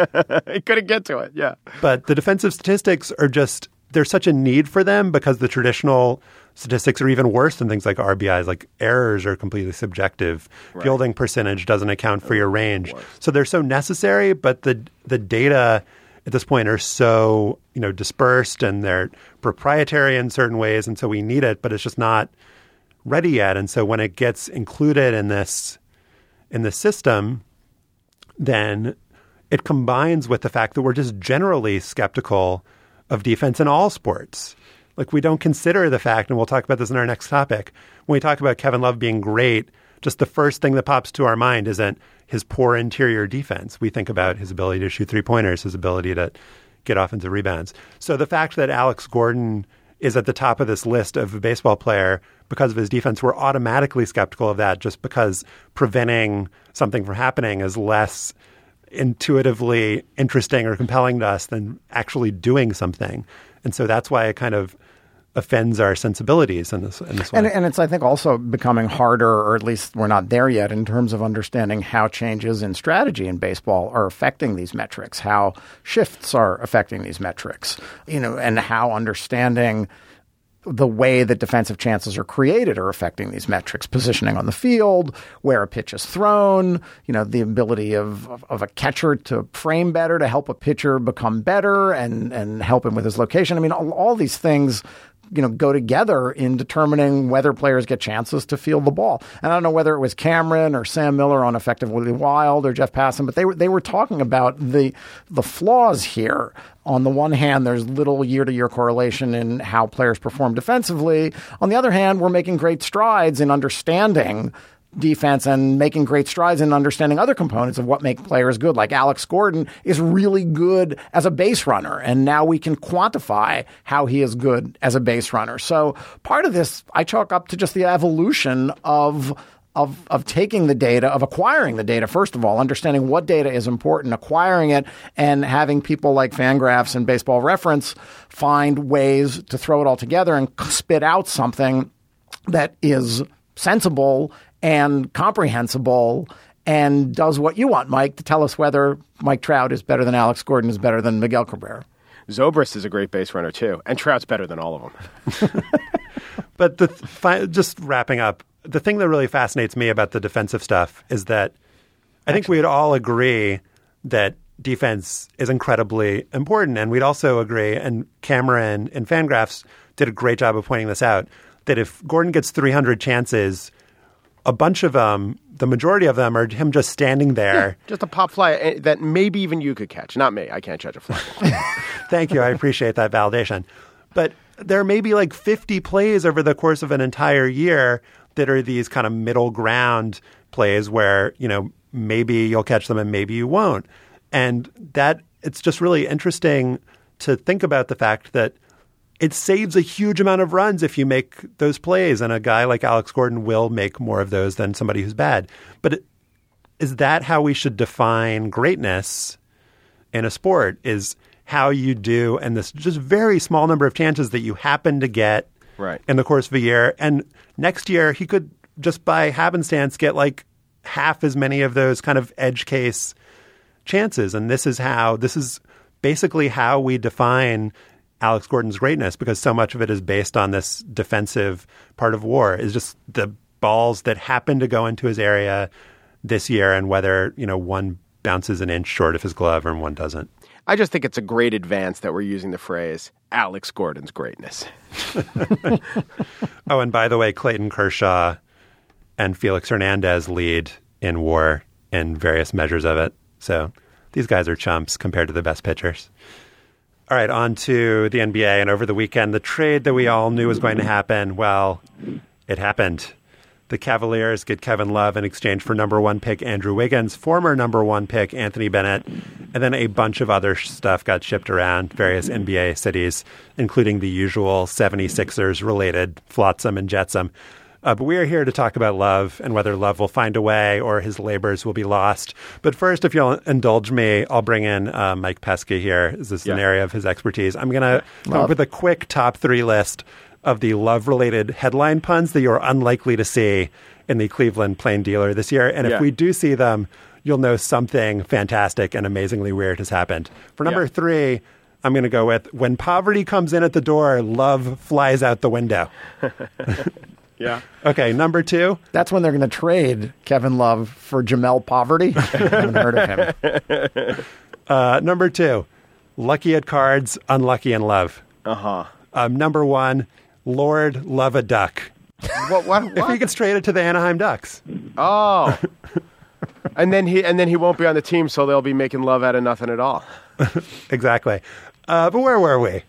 Speaker 7: He couldn't get to it. Yeah,
Speaker 5: but the defensive statistics are just there's such a need for them because the traditional statistics are even worse than things like R B Is. Like errors are completely subjective. Right. Fielding percentage doesn't account for your range. So they're so necessary, but the the data at this point are so, you know, dispersed and they're proprietary in certain ways. And so we need it, but it's just not ready yet. And so when it gets included in this in this system, then it combines with the fact that we're just generally skeptical of defense in all sports. Like, we don't consider the fact, and we'll talk about this in our next topic, when we talk about Kevin Love being great, just the first thing that pops to our mind isn't his poor interior defense. We think about his ability to shoot three-pointers, his ability to get offensive rebounds. So the fact that Alex Gordon is at the top of this list of a baseball player because of his defense, we're automatically skeptical of that just because preventing something from happening is less intuitively interesting or compelling to us than actually doing something. And so that's why it kind of offends our sensibilities in this, in this way.
Speaker 6: And, and it's, I think, also becoming harder, or at least we're not there yet, in terms of understanding how changes in strategy in baseball are affecting these metrics, how shifts are affecting these metrics, you know, and how understanding the way that defensive chances are created are affecting these metrics, positioning on the field, where a pitch is thrown, you know, the ability of, of, of a catcher to frame better, to help a pitcher become better and, and help him with his location. I mean, all, all these things, you know, go together in determining whether players get chances to field the ball. And I don't know whether it was Cameron or Sam Miller on Effectively Wild or Jeff Passan, but they were they were talking about the the flaws here. On the one hand, there's little year-to-year correlation in how players perform defensively. On the other hand, we're making great strides in understanding defense and making great strides in understanding other components of what make players good. Like Alex Gordon is really good as a base runner, and now we can quantify how he is good as a base runner. So part of this I chalk up to just the evolution of Of, of taking the data, of acquiring the data, first of all, understanding what data is important, acquiring it, and having people like Fangraphs and Baseball Reference find ways to throw it all together and spit out something that is sensible and comprehensible and does what you want, Mike, to tell us whether Mike Trout is better than Alex Gordon, is better than Miguel Cabrera.
Speaker 7: Zobrist is a great base runner, too, and Trout's better than all of them.
Speaker 5: But the fi- just wrapping up, the thing that really fascinates me about the defensive stuff is that I think we'd all agree that defense is incredibly important. And we'd also agree, and Cameron and Fangraphs did a great job of pointing this out, that if Gordon gets three hundred chances, a bunch of them, the majority of them are him just standing there.
Speaker 7: Yeah, just a pop fly that maybe even you could catch. Not me. I can't catch a fly.
Speaker 5: Thank you. I appreciate that validation. But there may be like fifty plays over the course of an entire year that are these kind of middle ground plays where, you know, maybe you'll catch them and maybe you won't. And that it's just really interesting to think about the fact that it saves a huge amount of runs if you make those plays. And a guy like Alex Gordon will make more of those than somebody who's bad. But it, is that how we should define greatness in a sport? Is how you do, and this just very small number of chances that you happen to get
Speaker 7: right
Speaker 5: in the course of a year. And next year, he could just by happenstance get like half as many of those kind of edge case chances. And this is how, this is basically how we define Alex Gordon's greatness, because so much of it is based on this defensive part of WAR, is just the balls that happen to go into his area this year and whether, you know, one bounces an inch short of his glove and one doesn't.
Speaker 7: I just think it's a great advance that we're using the phrase Alex Gordon's greatness.
Speaker 5: Oh, and by the way, Clayton Kershaw and Felix Hernandez lead in WAR in various measures of it. So these guys are chumps compared to the best pitchers. All right, on to the N B A. And over the weekend, the trade that we all knew was going to happen, well, it happened. The Cavaliers get Kevin Love in exchange for number one pick Andrew Wiggins, former number one pick Anthony Bennett, and then a bunch of other stuff got shipped around various N B A cities, including the usual seventy-sixers-related flotsam and jetsam. Uh, but we are here to talk about Love and whether Love will find a way or his labors will be lost. But first, if you'll indulge me, I'll bring in uh, Mike Pesca here. This is yeah. an area of his expertise. I'm going to come up with a quick top three list of the Love-related headline puns that you're unlikely to see in the Cleveland Plain Dealer this year. And
Speaker 7: yeah.
Speaker 5: if we do see them, you'll know something fantastic and amazingly weird has happened. For number
Speaker 7: yeah.
Speaker 5: three, I'm going to go with, when poverty comes in at the door, Love flies out the window.
Speaker 7: Yeah.
Speaker 5: Okay, number two.
Speaker 6: That's when they're going to trade Kevin Love for Jamel Poverty. I haven't heard of him.
Speaker 5: Uh, number two, lucky at cards, unlucky in love.
Speaker 7: Uh-huh.
Speaker 5: Um, number one, Lord love a duck.
Speaker 7: What, what, what?
Speaker 5: If he gets traded to the Anaheim Ducks.
Speaker 7: Oh. and then he and then he won't be on the team, so they'll be making love out of nothing at all.
Speaker 5: Exactly. Uh, but where were we?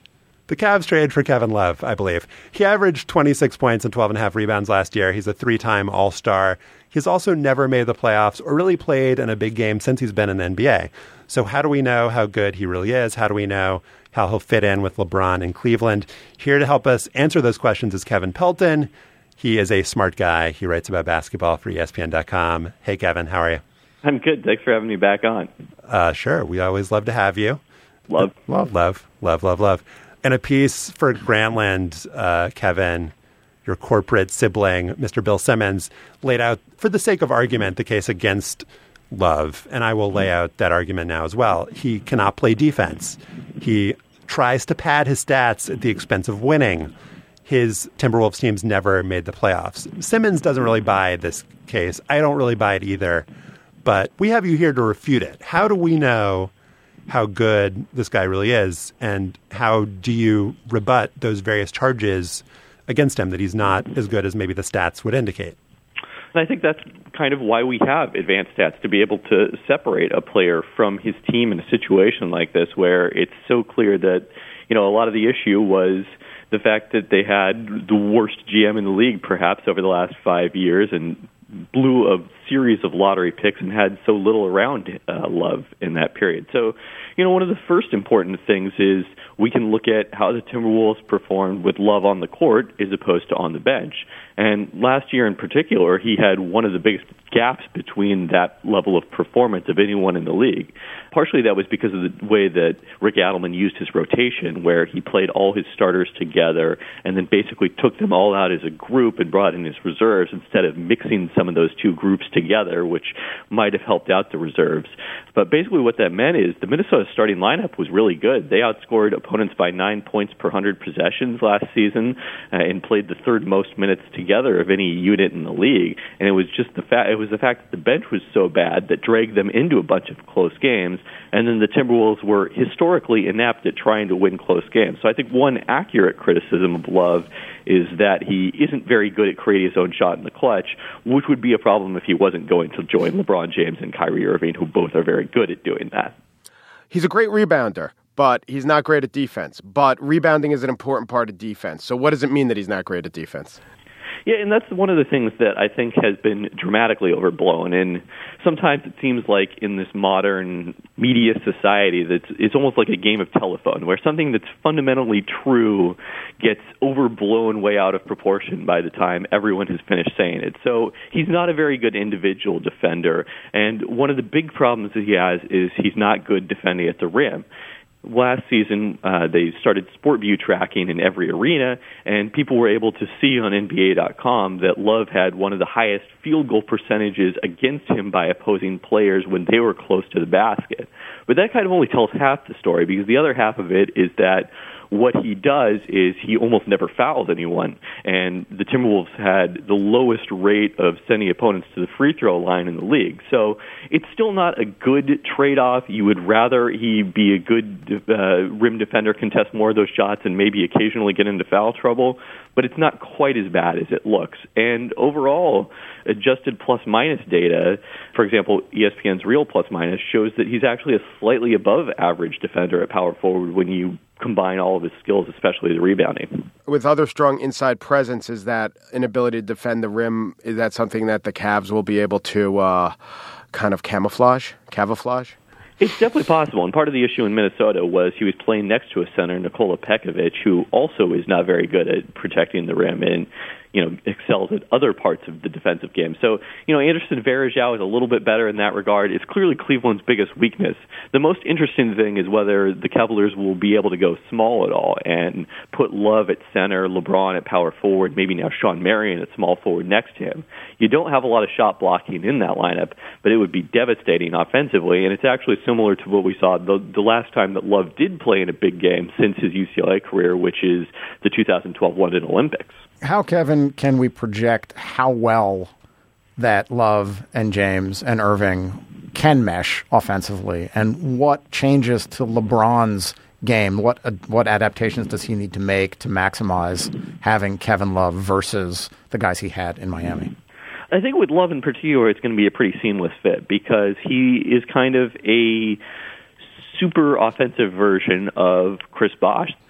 Speaker 5: The Cavs trade for Kevin Love, I believe. He averaged twenty-six points and twelve and a half rebounds last year. He's a three-time All-Star. He's also never made the playoffs or really played in a big game since he's been in the N B A. So how do we know how good he really is? How do we know how he'll fit in with LeBron in Cleveland? Here to help us answer those questions is Kevin Pelton. He is a smart guy. He writes about basketball for E S P N dot com. Hey, Kevin, how are you?
Speaker 8: I'm good. Thanks for having me back on.
Speaker 5: Uh, sure. We always love to have you.
Speaker 8: Love.
Speaker 5: Love, love, love, love, love. And a piece for Grantland, uh, Kevin, your corporate sibling, Mister Bill Simmons, laid out, for the sake of argument, the case against Love. And I will lay out that argument now as well. He cannot play defense. He tries to pad his stats at the expense of winning. His Timberwolves teams never made the playoffs. Simmons doesn't really buy this case. I don't really buy it either. But we have you here to refute it. How do we know how good this guy really is, and how do you rebut those various charges against him that he's not as good as maybe the stats would indicate?
Speaker 8: And I think that's kind of why we have advanced stats, to be able to separate a player from his team in a situation like this where it's so clear that, you know, a lot of the issue was the fact that they had the worst G M in the league perhaps over the last five years and blew a series of lottery picks and had so little around uh, Love in that period. So, you know, one of the first important things is we can look at how the Timberwolves performed with Love on the court as opposed to on the bench. And last year in particular, he had one of the biggest gaps between that level of performance of anyone in the league. Partially that was because of the way that Rick Adelman used his rotation, where he played all his starters together and then basically took them all out as a group and brought in his reserves instead of mixing some of those two groups together, which might have helped out the reserves. But basically what that meant is the Minnesota starting lineup was really good. They outscored opponents by nine points per one hundred possessions last season uh, and played the third most minutes together of any unit in the league. And it was just the fact, it was the fact that the bench was so bad that dragged them into a bunch of close games. And then the Timberwolves were historically inept at trying to win close games. So I think one accurate criticism of Love is that he isn't very good at creating his own shot in the clutch, which would be a problem if he wasn't going to join LeBron James and Kyrie Irving, who both are very good at doing that.
Speaker 7: He's a great rebounder, but he's not great at defense. But rebounding is an important part of defense. So what does it mean that he's not great at defense?
Speaker 8: Yeah, and that's one of the things that I think has been dramatically overblown. And sometimes it seems like in this modern media society that it's almost like a game of telephone, where something that's fundamentally true gets overblown way out of proportion by the time everyone has finished saying it. So he's not a very good individual defender. And one of the big problems that he has is he's not good defending at the rim. Last season, uh, they started Sport View tracking in every arena, and people were able to see on N B A dot com that Love had one of the highest field goal percentages against him by opposing players when they were close to the basket. But that kind of only tells half the story, because the other half of it is that what he does is he almost never fouls anyone. And the Timberwolves had the lowest rate of sending opponents to the free throw line in the league. So it's still not a good trade-off. You would rather he be a good uh, rim defender, contest more of those shots, and maybe occasionally get into foul trouble. But it's not quite as bad as it looks. And overall, adjusted plus-minus data, for example, E S P N's Real Plus-Minus, shows that he's actually a slightly above average defender at power forward when you combine all of his skills, especially the rebounding.
Speaker 7: With other strong inside presence, is that inability to defend the rim, is that something that the Cavs will be able to uh, kind of camouflage, camouflage?
Speaker 8: It's definitely possible, and part of the issue in Minnesota was he was playing next to a center, Nikola Pekovic, who also is not very good at protecting the rim and, you know, excels at other parts of the defensive game. So, you know, Anderson Varejao is a little bit better in that regard. It's clearly Cleveland's biggest weakness. The most interesting thing is whether the Cavaliers will be able to go small at all and put Love at center, LeBron at power forward, maybe now Sean Marion at small forward next to him. You don't have a lot of shot blocking in that lineup, but it would be devastating offensively, and it's actually similar to what we saw the, the last time that Love did play in a big game since his U C L A career, which is the two thousand twelve London Olympics.
Speaker 6: How, Kevin, can we project how well that Love and James and Irving can mesh offensively, and what changes to LeBron's game? What uh, what adaptations does he need to make to maximize having Kevin Love versus the guys he had in Miami?
Speaker 8: I think with Love in particular, it's going to be a pretty seamless fit because he is kind of a super offensive version of Chris Bosh.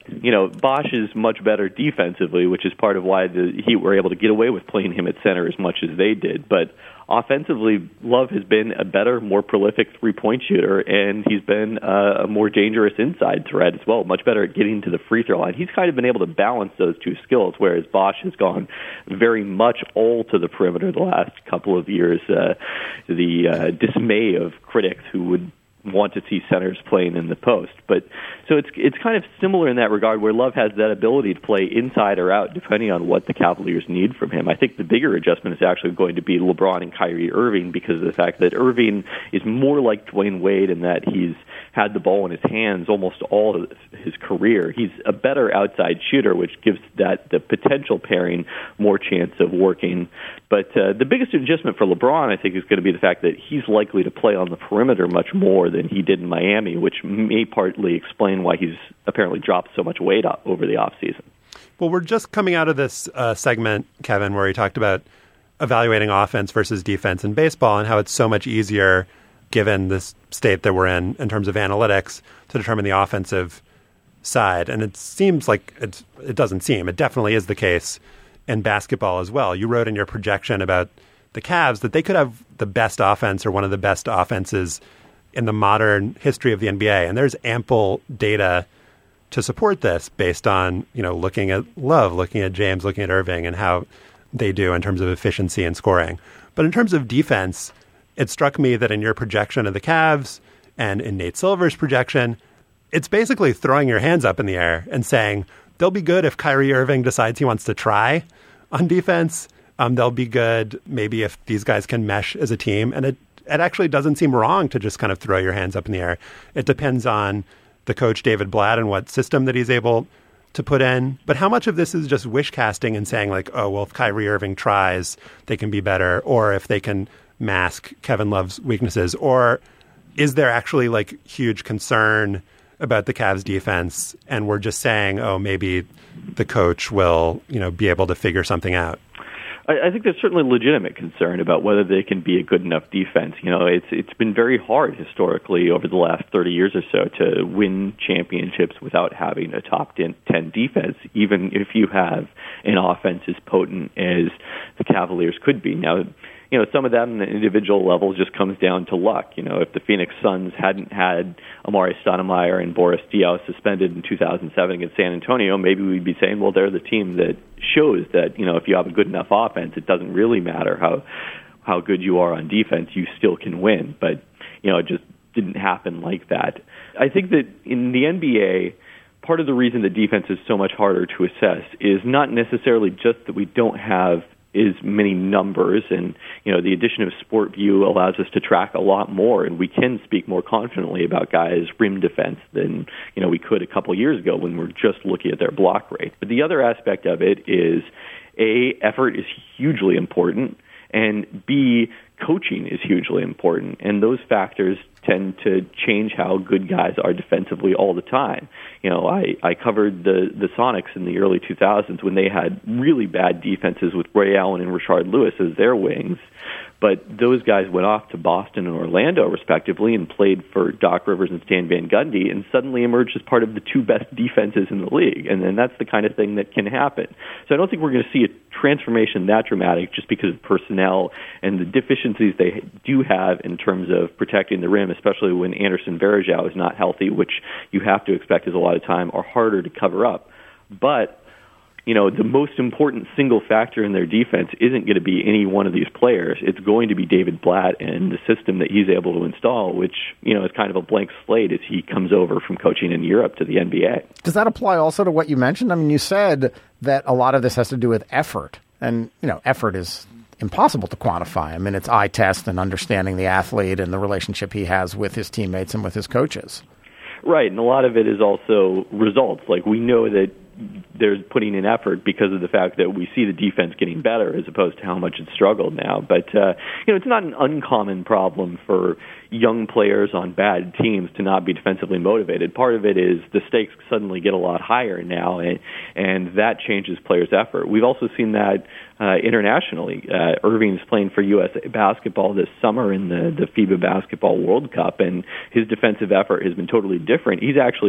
Speaker 8: you know, Bosch is much better defensively, which is part of why the Heat were able to get away with playing him at center as much as they did. But offensively, Love has been a better, more prolific three-point shooter, and he's been a, a more dangerous inside threat as well, much better at getting to the free throw line. He's kind of been able to balance those two skills, whereas Bosch has gone very much all to the perimeter the last couple of years. Uh, the uh, dismay of critics who would want to see centers playing in the post. But so it's it's kind of similar in that regard, where Love has that ability to play inside or out depending on what the Cavaliers need from him. I think the bigger adjustment is actually going to be LeBron and Kyrie Irving, because of the fact that Irving is more like Dwayne Wade in that he's had the ball in his hands almost all of his career. He's a better outside shooter, which gives that the potential pairing more chance of working. But uh, the biggest adjustment for LeBron, I think, is going to be the fact that he's likely to play on the perimeter much more than he did in Miami, which may partly explain why he's apparently dropped so much weight up over the offseason.
Speaker 5: Well, we're just coming out of this uh, segment, Kevin, where he talked about evaluating offense versus defense in baseball and how it's so much easier, given this state that we're in in terms of analytics, to determine the offensive side. And it seems like it's, it doesn't seem. It definitely is the case in basketball as well. You wrote in your projection about the Cavs that they could have the best offense or one of the best offenses in the modern history of the N B A. And there's ample data to support this based on, you know, looking at Love, looking at James, looking at Irving and how they do in terms of efficiency and scoring. But in terms of defense, it struck me that in your projection of the Cavs and in Nate Silver's projection, it's basically throwing your hands up in the air and saying they'll be good if Kyrie Irving decides he wants to try on defense. Um, they'll be good maybe if these guys can mesh as a team. And it, it actually doesn't seem wrong to just kind of throw your hands up in the air. It depends on the coach, David Blatt, and what system that he's able to put in. But how much of this is just wish casting and saying like, oh, well, if Kyrie Irving tries, they can be better, or if they can mask Kevin Love's weaknesses? Or is there actually like huge concern about the Cavs defense and we're just saying, oh, maybe the coach will, you know, be able to figure something out?
Speaker 8: I, I think there's certainly legitimate concern about whether they can be a good enough defense. You know, it's it's been very hard historically over the last thirty years or so to win championships without having a top ten defense, even if you have an offense as potent as the Cavaliers could be. Now, you know, some of that on the individual level just comes down to luck. You know, if the Phoenix Suns hadn't had Amari Stoudemire and Boris Diaw suspended in two thousand seven against San Antonio, maybe we'd be saying, well, they're the team that shows that, you know, if you have a good enough offense, it doesn't really matter how how good you are on defense, you still can win. But, you know, it just didn't happen like that. I think that in the N B A, part of the reason that defense is so much harder to assess is not necessarily just that we don't have is many numbers, and you know the addition of SportView allows us to track a lot more, and we can speak more confidently about guys' rim defense than you know we could a couple years ago when we're just looking at their block rate. But the other aspect of it is, A, effort is hugely important, and B, coaching is hugely important, and those factors tend to change how good guys are defensively all the time. You know, I, I covered the, the Sonics in the early two thousands when they had really bad defenses with Ray Allen and Rashard Lewis as their wings. But those guys went off to Boston and Orlando, respectively, and played for Doc Rivers and Stan Van Gundy, and suddenly emerged as part of the two best defenses in the league. And then that's the kind of thing that can happen. So I don't think we're going to see a transformation that dramatic just because of personnel and the deficiencies they do have in terms of protecting the rim, especially when Anderson Varejao is not healthy, which you have to expect is a lot of time, are harder to cover up. But you know, the most important single factor in their defense isn't going to be any one of these players. It's going to be David Blatt and the system that he's able to install, which, you know, is kind of a blank slate as he comes over from coaching in Europe to the N B A.
Speaker 6: Does that apply also to what you mentioned? I mean, you said that a lot of this has to do with effort. And, you know, effort is impossible to quantify. I mean, it's eye test and understanding the athlete and the relationship he has with his teammates and with his coaches.
Speaker 8: Right, and a lot of it is also results. Like, we know that they're putting in effort because of the fact that we see the defense getting better as opposed to how much it's struggled now. But, uh, you know, it's not an uncommon problem for young players on bad teams to not be defensively motivated. Part of it is the stakes suddenly get a lot higher now, and, and that changes players' effort. We've also seen that uh, internationally. Uh, Irving's playing for U S A Basketball this summer in the, the FIBA Basketball World Cup, and his defensive effort has been totally different. He's actually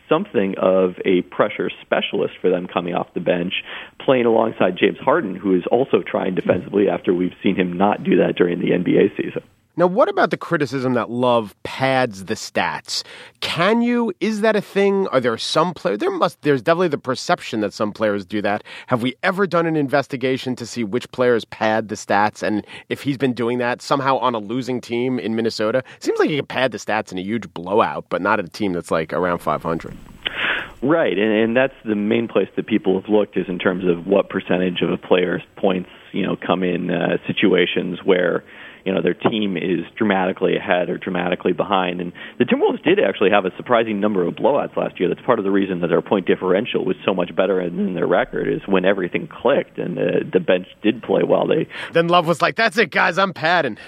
Speaker 8: something of a pressure specialist for them coming off the bench, playing alongside James Harden, who is also trying defensively after we've seen him not do that during the N B A season.
Speaker 7: Now, what about the criticism that Love pads the stats? Can you, is that a thing? Are there some players, there must, there's definitely the perception that some players do that. Have we ever done an investigation to see which players pad the stats? And if he's been doing that somehow on a losing team in Minnesota? Seems like he can pad the stats in a huge blowout, but not at a team that's like around five hundred.
Speaker 8: Right, and, and that's the main place that people have looked, is in terms of what percentage of a player's points, you know, come in uh, situations where, you know, their team is dramatically ahead or dramatically behind. And the Timberwolves did actually have a surprising number of blowouts last year. That's part of the reason that their point differential was so much better than their record, is when everything clicked and the, the bench did play well. They
Speaker 7: Then Love was like, that's it, guys, I'm padding.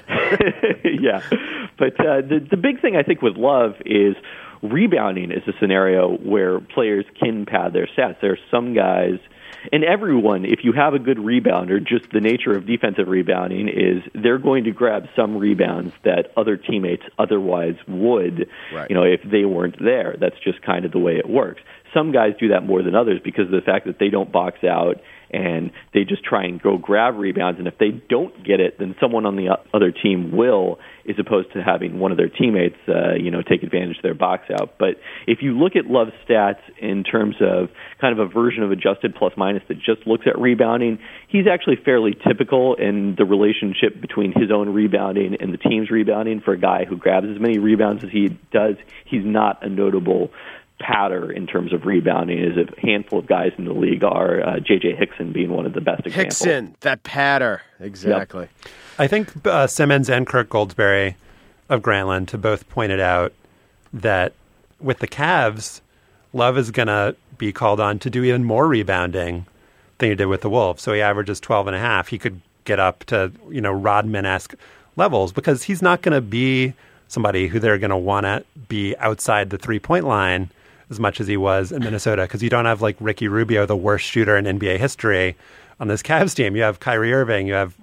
Speaker 8: Yeah. But uh, the, the big thing, I think, with Love is rebounding is a scenario where players can pad their stats. There are some guys, and everyone, if you have a good rebounder, just the nature of defensive rebounding is they're going to grab some rebounds that other teammates otherwise would,
Speaker 7: right,
Speaker 8: you know, if they weren't there. That's just kind of the way it works. Some guys do that more than others because of the fact that they don't box out and they just try and go grab rebounds. And if they don't get it, then someone on the other team will, as opposed to having one of their teammates, uh, you know, take advantage of their box out. But if you look at Love's stats in terms of kind of a version of adjusted plus minus that just looks at rebounding, he's actually fairly typical in the relationship between his own rebounding and the team's rebounding. For a guy who grabs as many rebounds as he does, he's not a notable patter in terms of rebounding. Is a handful of guys in the league are, uh, J J Hickson being one of the best examples.
Speaker 7: Hickson, that patter. Exactly.
Speaker 8: Yep.
Speaker 5: I think uh, Simmons and Kirk Goldsberry of Grantland have both pointed out that with the Cavs, Love is going to be called on to do even more rebounding than he did with the Wolves. So he averages twelve and a half. He could get up to, you know, Rodman-esque levels because he's not going to be somebody who they're going to want to be outside the three-point line as much as he was in Minnesota, because you don't have like Ricky Rubio, the worst shooter in N B A history, on this Cavs team. You have Kyrie Irving, you have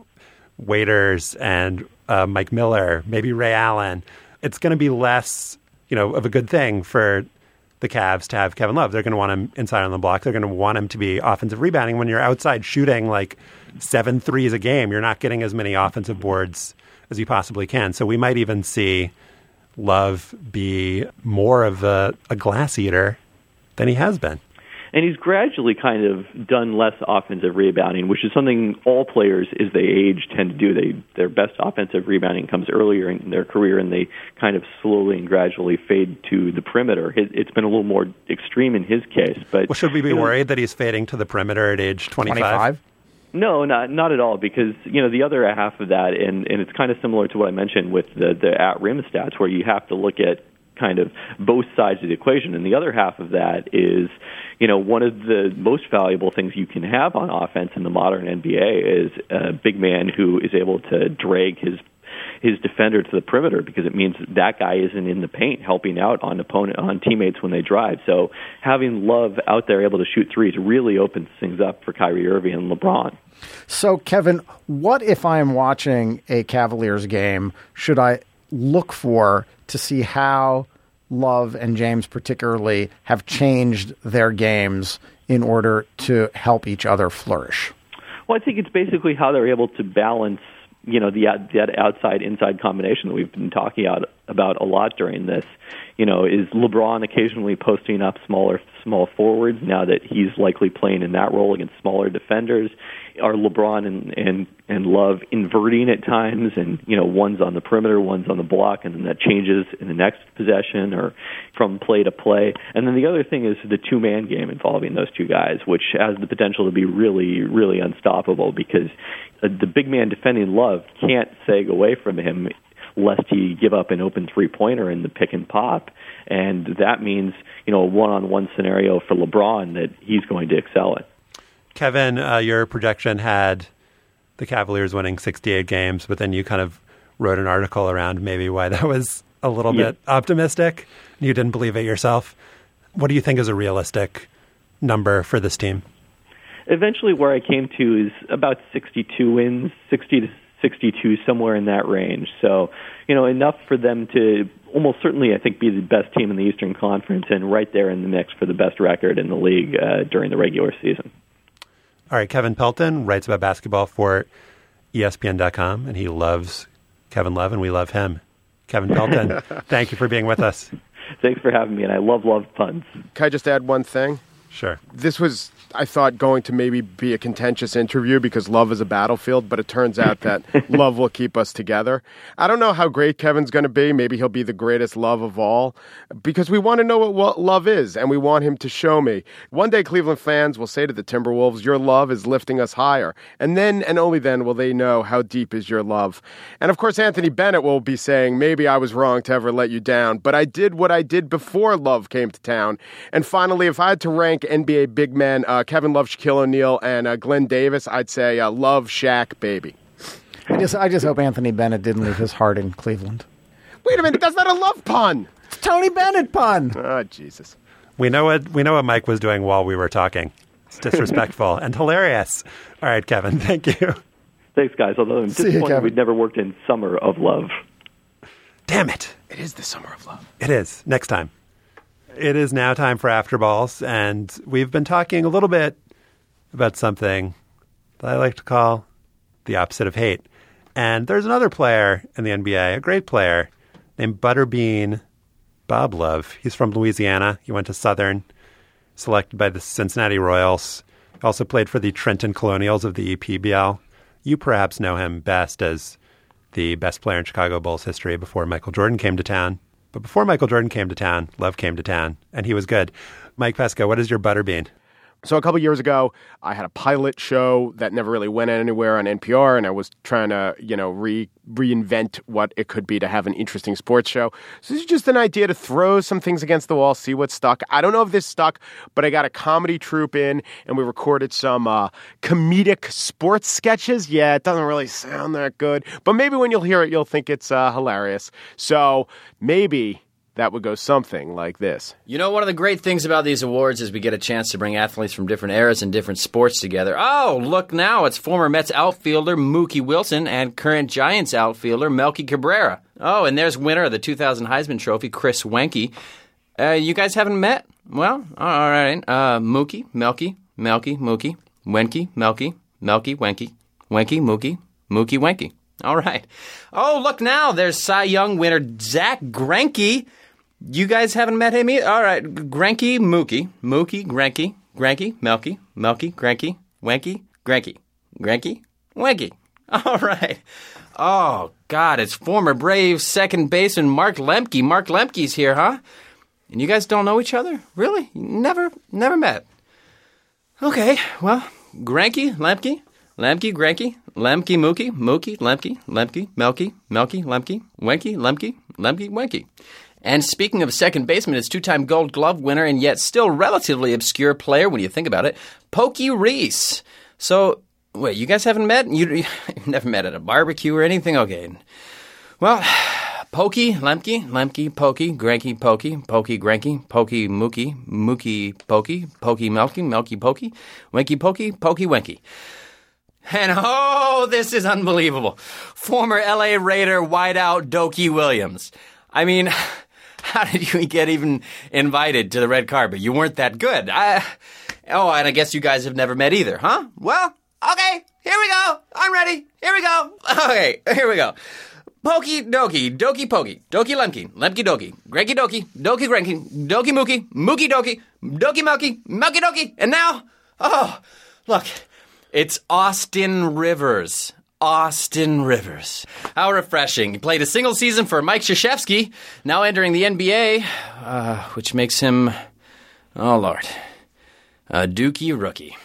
Speaker 5: Waiters and uh, Mike Miller, maybe Ray Allen. It's going to be less, you know, of a good thing for the Cavs to have Kevin Love. They're going to want him inside on the block. They're going to want him to be offensive rebounding. When you're outside shooting like seven threes a game, you're not getting as many offensive boards as you possibly can. So we might even see Love be more of a, a glass eater than he has been.
Speaker 8: And he's gradually kind of done less offensive rebounding, which is something all players, as they age, tend to do. They Their best offensive rebounding comes earlier in their career, and they kind of slowly and gradually fade to the perimeter. It's been a little more extreme in his case. But
Speaker 5: well, should we be
Speaker 8: you know,
Speaker 5: worried that he's fading to the perimeter at age twenty-five?
Speaker 6: twenty-five?
Speaker 8: No, not not at all, because, you know, the other half of that, and, and it's kind of similar to what I mentioned with the, the at-rim stats, where you have to look at kind of both sides of the equation. And the other half of that is, you know, one of the most valuable things you can have on offense in the modern N B A is a big man who is able to drag his his defender to the perimeter, because it means that guy isn't in the paint helping out on opponent on teammates when they drive. So having Love out there able to shoot threes really opens things up for Kyrie Irving and LeBron.
Speaker 6: So, Kevin, what if I am watching a Cavaliers game should I look for to see how Love and James particularly have changed their games in order to help each other flourish?
Speaker 8: Well, I think it's basically how they're able to balance, you know, the that outside-inside combination that we've been talking about, about a lot during this. You know, is LeBron occasionally posting up smaller small forwards now that he's likely playing in that role against smaller defenders? Are LeBron and, and, and Love inverting at times, and, you know, one's on the perimeter, one's on the block, and then that changes in the next possession or from play to play? And then the other thing is the two-man game involving those two guys, which has the potential to be really, really unstoppable, because uh, the big man defending Love can't sag away from him lest he give up an open three-pointer in the pick and pop. And that means, you know, a one-on-one scenario for LeBron that he's going to excel at.
Speaker 5: Kevin, uh, your projection had the Cavaliers winning sixty-eight games, but then you kind of wrote an article around maybe why that was a little
Speaker 8: yeah.
Speaker 5: bit optimistic. You didn't believe it yourself. What do you think is a realistic number for this team?
Speaker 8: Eventually where I came to is about sixty-two wins, sixty to sixty-two, somewhere in that range. So, you know, enough for them to almost certainly, I think, be the best team in the Eastern Conference and right there in the mix for the best record in the league uh, during the regular season.
Speaker 5: All right, Kevin Pelton writes about basketball for E S P N dot com, and he loves Kevin Love, and we love him. Kevin Pelton, thank you for being with us.
Speaker 8: Thanks for having me, and I love love puns.
Speaker 7: Can I just add one thing?
Speaker 5: Sure.
Speaker 7: This was, I thought, going to maybe be a contentious interview because love is a battlefield, but it turns out that love will keep us together. I don't know how great Kevin's going to be. Maybe he'll be the greatest love of all because we want to know what, what love is, and we want him to show me. One day, Cleveland fans will say to the Timberwolves, your love is lifting us higher. And then, and only then, will they know how deep is your love. And of course, Anthony Bennett will be saying, maybe I was wrong to ever let you down, but I did what I did before love came to town. And finally, if I had to rank N B A big men, uh, Kevin Love, Shaquille O'Neal, and uh, Glenn Davis, I'd say uh, love, Shaq, baby.
Speaker 6: I just, I just hope Anthony Bennett didn't leave his heart in Cleveland.
Speaker 7: Wait a minute, that's not a love pun.
Speaker 6: It's Tony Bennett pun.
Speaker 7: Oh, Jesus.
Speaker 5: We know what we know what Mike was doing while we were talking. It's disrespectful and hilarious. All right, Kevin, thank you.
Speaker 8: Thanks, guys. Although I'm
Speaker 6: See you,
Speaker 8: disappointed
Speaker 6: Kevin.
Speaker 8: we'd never worked in Summer of Love.
Speaker 5: Damn it.
Speaker 7: It is the summer of love.
Speaker 5: It is. Next time. It is now time for After Balls, and we've been talking a little bit about something that I like to call the opposite of hate. And there's another player in the N B A, a great player, named Butterbean Bob Love. He's from Louisiana. He went to Southern, selected by the Cincinnati Royals. He also played for the Trenton Colonials of the E P B L. You perhaps know him best as the best player in Chicago Bulls history before Michael Jordan came to town. But before Michael Jordan came to town, Love came to town, and he was good. Mike Pesca, what is your Butterbean?
Speaker 7: So a couple years ago, I had a pilot show that never really went anywhere on N P R, and I was trying to, you know, re reinvent what it could be to have an interesting sports show. So this is just an idea to throw some things against the wall, see what stuck. I don't know if this stuck, but I got a comedy troupe in, and we recorded some uh, comedic sports sketches. Yeah, it doesn't really sound that good, but maybe when you'll hear it, you'll think it's uh, hilarious. So maybe that would go something like this.
Speaker 9: You know, one of the great things about these awards is we get a chance to bring athletes from different eras and different sports together. Oh, look now, it's former Mets outfielder Mookie Wilson and current Giants outfielder Melky Cabrera. Oh, and there's winner of the two thousand Heisman Trophy, Chris Wenke. Uh, you guys haven't met? Well, all right. Uh, Mookie, Melky, Melky, Mookie, Wenke, Melky, Melky, Wenke, Wenke, Mookie, Mookie, Wenke. All right. Oh, look now, there's Cy Young winner Zach Greinke. You guys haven't met him either? All right. Greinke, Mookie, Mookie, Greinke, Greinke, Melky, Melky, Greinke, Wenke, Greinke, Greinke, Wenke. All right. Oh, God, it's former Braves second baseman Mark Lemke. Mark Lemke's here, huh? And you guys don't know each other? Really? Never, never met. Okay, well, Greinke, Lemke, Lemke, Greinke, Lemke, Mookie, Mookie, Lemke, Lemke, Melky, Melky, Lemke, Wenke, Lemke, Lemke, Wenke. And speaking of second baseman, it's two-time Gold Glove winner and yet still relatively obscure player when you think about it, Pokey Reese. So, wait, you guys haven't met? You, you've never met at a barbecue or anything? Okay. Well, Pokey, Lemke, Lemke, Pokey, Greinke, Pokey, Pokey, Greinke, Pokey, Mookie, Mookie, Pokey, Pokey, Melky, Melky, Pokey, Wenke, Pokey, Pokey, Wenke. And oh, this is unbelievable. Former L A Raider wideout Dokie Williams. I mean, how did you get even invited to the red carpet? You weren't that good. I, oh, and I guess you guys have never met either, huh? Well, okay, here we go. I'm ready. Here we go. Okay, here we go. Pokey Dokie, Dokie Pokey, Dokie Lemke, Lemke Dokie, Greinke Dokie, Dokie Greinke, Dokie Mookie, Mookie Dokie, Dokie Melky, Melky Dokie, and now, oh, look, it's Austin Rivers. Austin Rivers. How refreshing. He played a single season for Mike Krzyzewski, now entering the N B A, uh, which makes him, oh Lord, a Dookie rookie.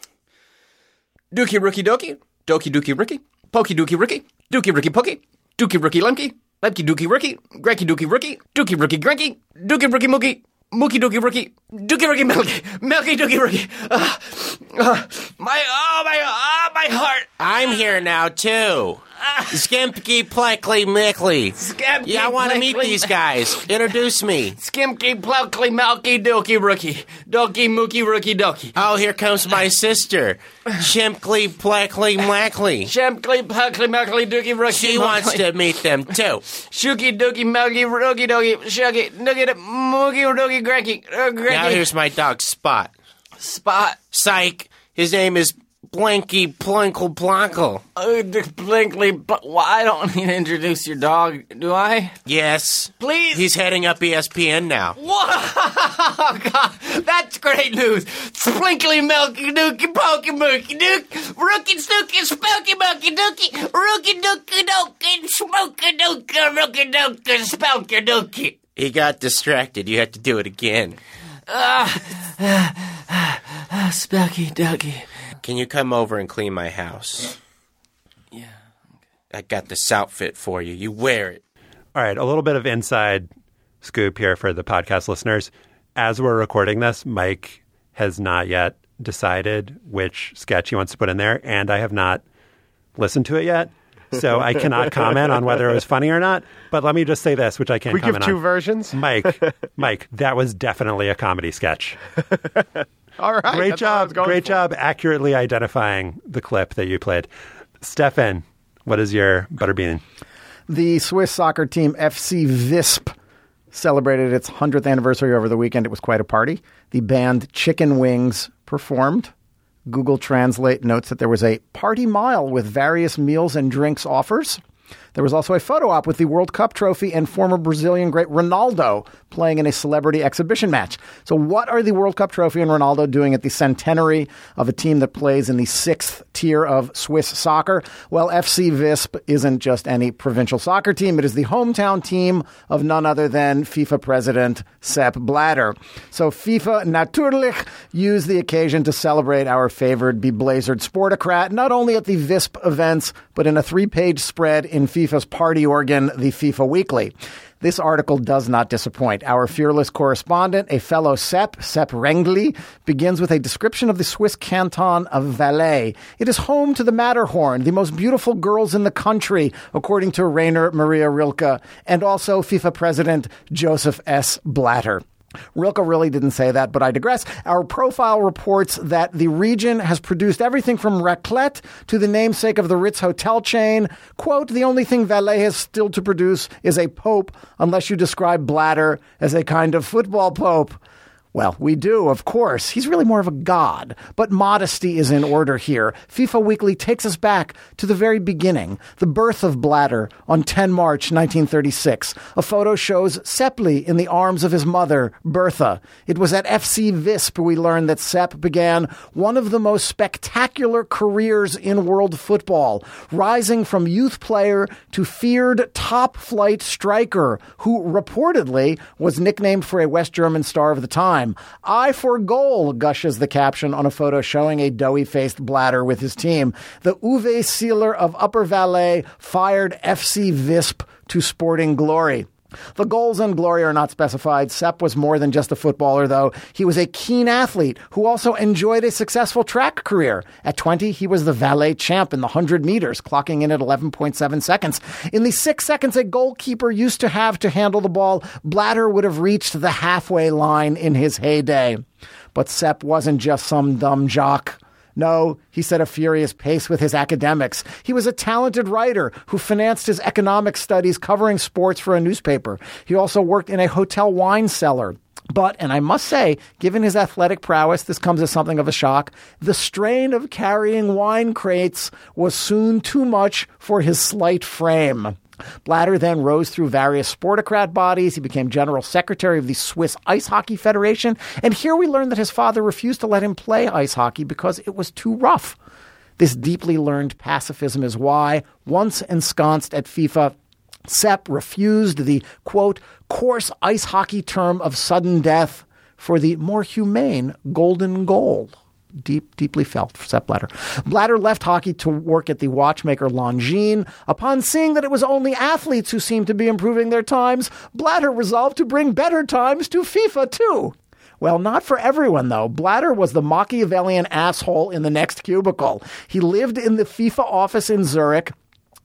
Speaker 9: Dookie rookie Dokie, Dokie Dookie rookie, Pokey Dookie rookie, Dookie rookie Pokey, Dookie rookie Lemke, Lemke Dookie rookie, Greinke Dookie rookie, Dookie rookie Greinke, Dookie rookie Mookie, Mookie Dookie rookie, Dookie rookie Melky, Melky Dookie rookie. Uh, uh, my, oh my, oh my heart.
Speaker 10: I'm here now too. Skimpy Pleckly Mickly.
Speaker 9: Skimpy
Speaker 10: Yeah, I want to meet
Speaker 9: Pleckly-
Speaker 10: these guys. Introduce me.
Speaker 9: Skimpy, Plowkly, Malky, Dokey, Rookie. Dokey, Mookie, Rookie, Dokey.
Speaker 10: Oh, here comes my sister. Shimply Pleckly Mlackly.
Speaker 9: Shempkly, Plowkly, Malky, Dookie, Rookie.
Speaker 10: She wants to meet them, too.
Speaker 9: Shooky, Dookie, Malky, Rookie, Dokey, Shuggy, Nookie, Mookie, Dookie, Greggy.
Speaker 10: Now here's my dog, Spot.
Speaker 9: Spot.
Speaker 10: Psych. His name is Blanky Plunkle Plunkle.
Speaker 9: Oh, Blinkly, but well, I don't need to introduce your dog, do I?
Speaker 10: Yes.
Speaker 9: Please.
Speaker 10: He's heading up E S P N now.
Speaker 9: Wow, God, that's great news. Sprinkly, Milky, Dookie, Pokey, Mookie, Duke, Rookie, Stookie, Spooky, Mookie, Dookie, Rookie, Dookie, Dookie, Smokey, Dookie, Rookie, Dookie, Spooky, Dookie.
Speaker 10: He got distracted. You have to do it again.
Speaker 9: Ah, uh, uh, uh, Spooky, Dookie.
Speaker 10: Can you come over and clean my house?
Speaker 9: Yeah.
Speaker 10: I got this outfit for you. You wear it.
Speaker 5: All right, a little bit of inside scoop here for the podcast listeners. As we're recording this, Mike has not yet decided which sketch he wants to put in there, and I have not listened to it yet. So I cannot comment on whether it was funny or not. But let me just say this, which I can't
Speaker 7: we
Speaker 5: comment
Speaker 7: give two
Speaker 5: on.
Speaker 7: versions?
Speaker 5: Mike, Mike, that was definitely a comedy sketch.
Speaker 7: All right.
Speaker 5: Great
Speaker 7: that's what I was
Speaker 5: job.
Speaker 7: going
Speaker 5: Great
Speaker 7: for.
Speaker 5: job accurately identifying the clip that you played. Stefan, what is your butterbean?
Speaker 6: The Swiss soccer team F C Visp celebrated its one hundredth anniversary over the weekend. It was quite a party. The band Chicken Wings performed. Google Translate notes that there was a party mile with various meals and drinks offers. There was also a photo op with the World Cup trophy and former Brazilian great Ronaldo playing in a celebrity exhibition match. So what are the World Cup trophy and Ronaldo doing at the centenary of a team that plays in the sixth tier of Swiss soccer? Well, F C Visp isn't just any provincial soccer team. It is the hometown team of none other than FIFA president Sepp Blatter. So FIFA natürlich used the occasion to celebrate our favored beblazered sportocrat, not only at the Visp events, but in a three-page spread in FIFA's party organ, the FIFA Weekly. This article does not disappoint. Our fearless correspondent, a fellow Sepp, Sepp Rengli, begins with a description of the Swiss canton of Valais. It is home to the Matterhorn, the most beautiful girls in the country, according to Rainer Maria Rilke, and also FIFA president Joseph S. Blatter. Rilke really didn't say that, but I digress. Our profile reports that the region has produced everything from raclette to the namesake of the Ritz hotel chain. Quote, the only thing Valais has still to produce is a pope, unless you describe Blatter as a kind of football pope. Well, we do, of course. He's really more of a god. But modesty is in order here. FIFA Weekly takes us back to the very beginning, the birth of Blatter on the tenth of March, nineteen thirty-six. A photo shows Seppli in the arms of his mother, Bertha. It was at F C Visp we learned that Sepp began one of the most spectacular careers in world football, rising from youth player to feared top-flight striker, who reportedly was nicknamed for a West German star of the time. Eye for goal, gushes the caption on a photo showing a doughy-faced Blatter with his team. The Uwe Seeler of Upper Valais fired F C Visp to sporting glory. The goals and glory are not specified. Sepp was more than just a footballer, though. He was a keen athlete who also enjoyed a successful track career. At twenty, he was the Valais champ in the one hundred meters, clocking in at eleven point seven seconds. In the six seconds a goalkeeper used to have to handle the ball, Blatter would have reached the halfway line in his heyday. But Sepp wasn't just some dumb jock. No, he set a furious pace with his academics. He was a talented writer who financed his economic studies covering sports for a newspaper. He also worked in a hotel wine cellar. But, and I must say, given his athletic prowess, this comes as something of a shock. The strain of carrying wine crates was soon too much for his slight frame. Blatter then rose through various sportocrat bodies. He became general secretary of the Swiss Ice Hockey Federation. And here we learn that his father refused to let him play ice hockey because it was too rough. This deeply learned pacifism is why, once ensconced at FIFA, Sepp refused the, quote, coarse ice hockey term of sudden death for the more humane golden goal. Deep, deeply felt for Sepp Blatter. Blatter left hockey to work at the watchmaker Longines. Upon seeing that it was only athletes who seemed to be improving their times, Blatter resolved to bring better times to FIFA too. Well, not for everyone, though. Blatter was the Machiavellian asshole in the next cubicle. He lived in the FIFA office in Zurich,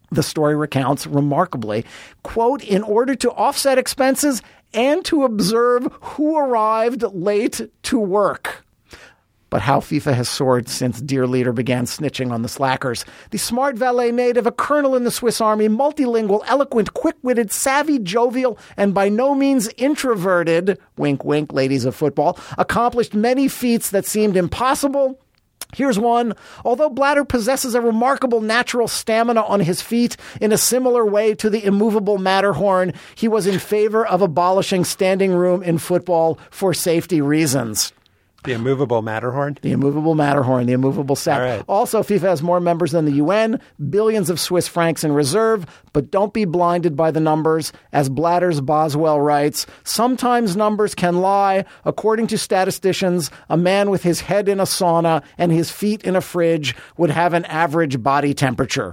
Speaker 6: the story recounts remarkably, quote, in order to offset expenses and to observe who arrived late to work. But how FIFA has soared since Dear Leader began snitching on the slackers. The smart valet native, a colonel in the Swiss army, multilingual, eloquent, quick-witted, savvy, jovial, and by no means introverted, wink, wink, ladies of football, accomplished many feats that seemed impossible. Here's one. Although Blatter possesses a remarkable natural stamina on his feet in a similar way to the immovable Matterhorn, he was in favor of abolishing standing room in football for safety reasons.
Speaker 5: The immovable Matterhorn?
Speaker 6: The immovable Matterhorn, the immovable sack.
Speaker 5: Right.
Speaker 6: Also, FIFA has more members than the U N, billions of Swiss francs in reserve, but don't be blinded by the numbers. As Blatter's Boswell writes, sometimes numbers can lie. According to statisticians, a man with his head in a sauna and his feet in a fridge would have an average body temperature.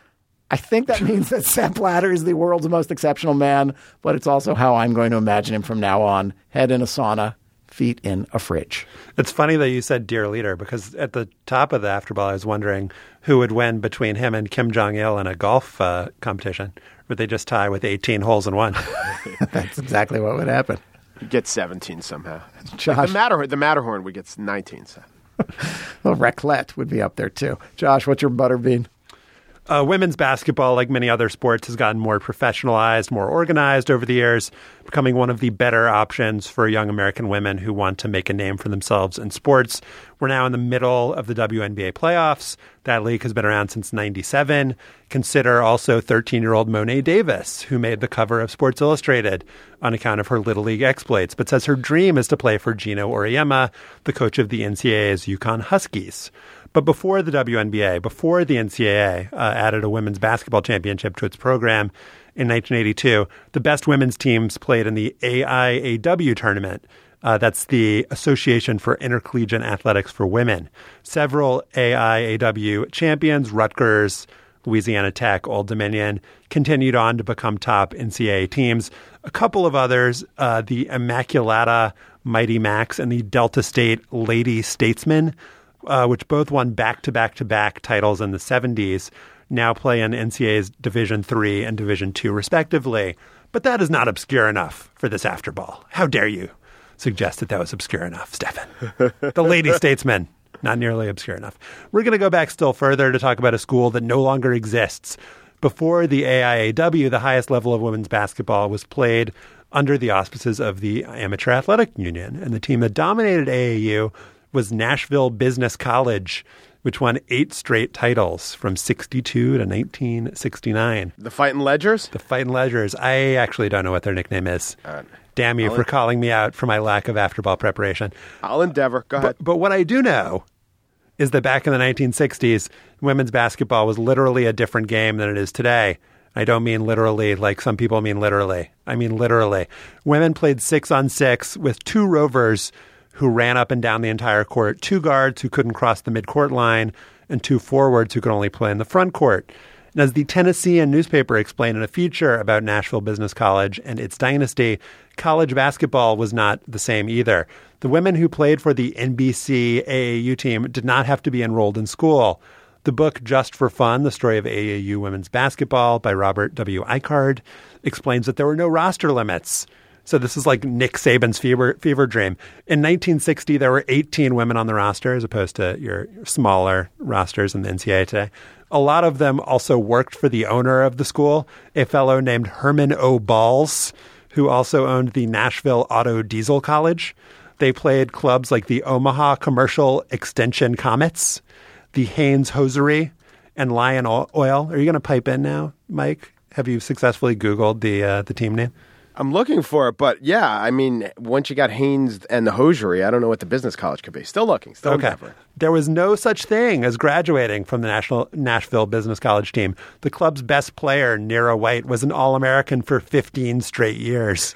Speaker 6: I think that means that Sepp Blatter is the world's most exceptional man, but it's also how I'm going to imagine him from now on. Head in a sauna, feet in a fridge.
Speaker 5: It's funny that you said Dear Leader, because at the top of the Afterball, I was wondering who would win between him and Kim Jong-il in a golf uh, competition. Would they just tie with eighteen holes in one?
Speaker 6: That's exactly what would happen.
Speaker 7: You'd get seventeen somehow.
Speaker 6: Josh.
Speaker 7: Like the Matterhorn, the Matterhorn would get nineteen. So.
Speaker 6: Well, Raclette would be up there too. Josh, what's your butterbean?
Speaker 5: Uh, women's basketball, like many other sports, has gotten more professionalized, more organized over the years, becoming one of the better options for young American women who want to make a name for themselves in sports. We're now in the middle of the W N B A playoffs. That league has been around since ninety-seven. Consider also thirteen-year-old Monet Davis, who made the cover of Sports Illustrated on account of her Little League exploits, but says her dream is to play for Gino Auriemma, the coach of the N C double A's UConn Huskies. But before the W N B A, before the N C double A uh, added a women's basketball championship to its program in nineteen eighty-two, the best women's teams played in the A I A W tournament. Uh, that's the Association for Intercollegiate Athletics for Women. Several A I A W champions, Rutgers, Louisiana Tech, Old Dominion, continued on to become top N C double A teams. A couple of others, uh, the Immaculata Mighty Macs and the Delta State Lady Statesmen, Uh, which both won back-to-back-to-back titles in the seventies, now play in N C double A's Division three and Division two, respectively. But that is not obscure enough for this Afterball. How dare you suggest that that was obscure enough, Stefan? The Lady Statesmen, not nearly obscure enough. We're going to go back still further to talk about a school that no longer exists. Before the A I A W, the highest level of women's basketball was played under the auspices of the Amateur Athletic Union, and the team that dominated A A U was Nashville Business College, which won eight straight titles from sixty-two to nineteen sixty-nine.
Speaker 7: The Fightin' Ledgers?
Speaker 5: The Fightin' Ledgers. I actually don't know what their nickname is. Uh, Damn you I'll for en- calling me out for my lack of Afterball preparation.
Speaker 7: I'll endeavor. Go ahead.
Speaker 5: But, but what I do know is that back in the nineteen sixties, women's basketball was literally a different game than it is today. I don't mean literally like some people mean literally. I mean literally. Women played six on six with two rovers who ran up and down the entire court, two guards who couldn't cross the midcourt line, and two forwards who could only play in the front court. And as the Tennessean newspaper explained in a feature about Nashville Business College and its dynasty, college basketball was not the same either. The women who played for the N B C A A U team did not have to be enrolled in school. The book Just for Fun, The Story of A A U Women's Basketball by Robert W. Eichard explains that there were no roster limits. So this is like Nick Saban's fever, fever dream. In nineteen sixty, there were eighteen women on the roster as opposed to your smaller rosters in the N C double A today. A lot of them also worked for the owner of the school, a fellow named Herman O. Balls, who also owned the Nashville Auto Diesel College. They played clubs like the Omaha Commercial Extension Comets, the Haynes Hosiery, and Lion Oil. Are you going to pipe in now, Mike? Have you successfully Googled the uh, the team name?
Speaker 7: I'm looking for it, but yeah, I mean, once you got Haynes and the hosiery, I don't know what the business college could be. Still looking, still
Speaker 5: okay.
Speaker 7: endeavoring.
Speaker 5: There was no such thing as graduating from the National Nashville Business College team. The club's best player, Nera White, was an All-American for fifteen straight years.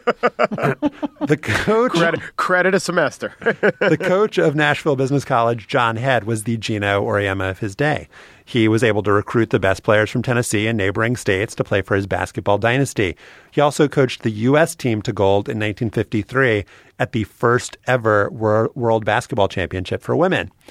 Speaker 5: The coach,
Speaker 7: credit, credit a semester.
Speaker 5: The coach of Nashville Business College, John Head, was the Gino Auriemma of his day. He was able to recruit the best players from Tennessee and neighboring states to play for his basketball dynasty. He also coached the U S team to gold in nineteen fifty-three at the first ever World Basketball Championship for women.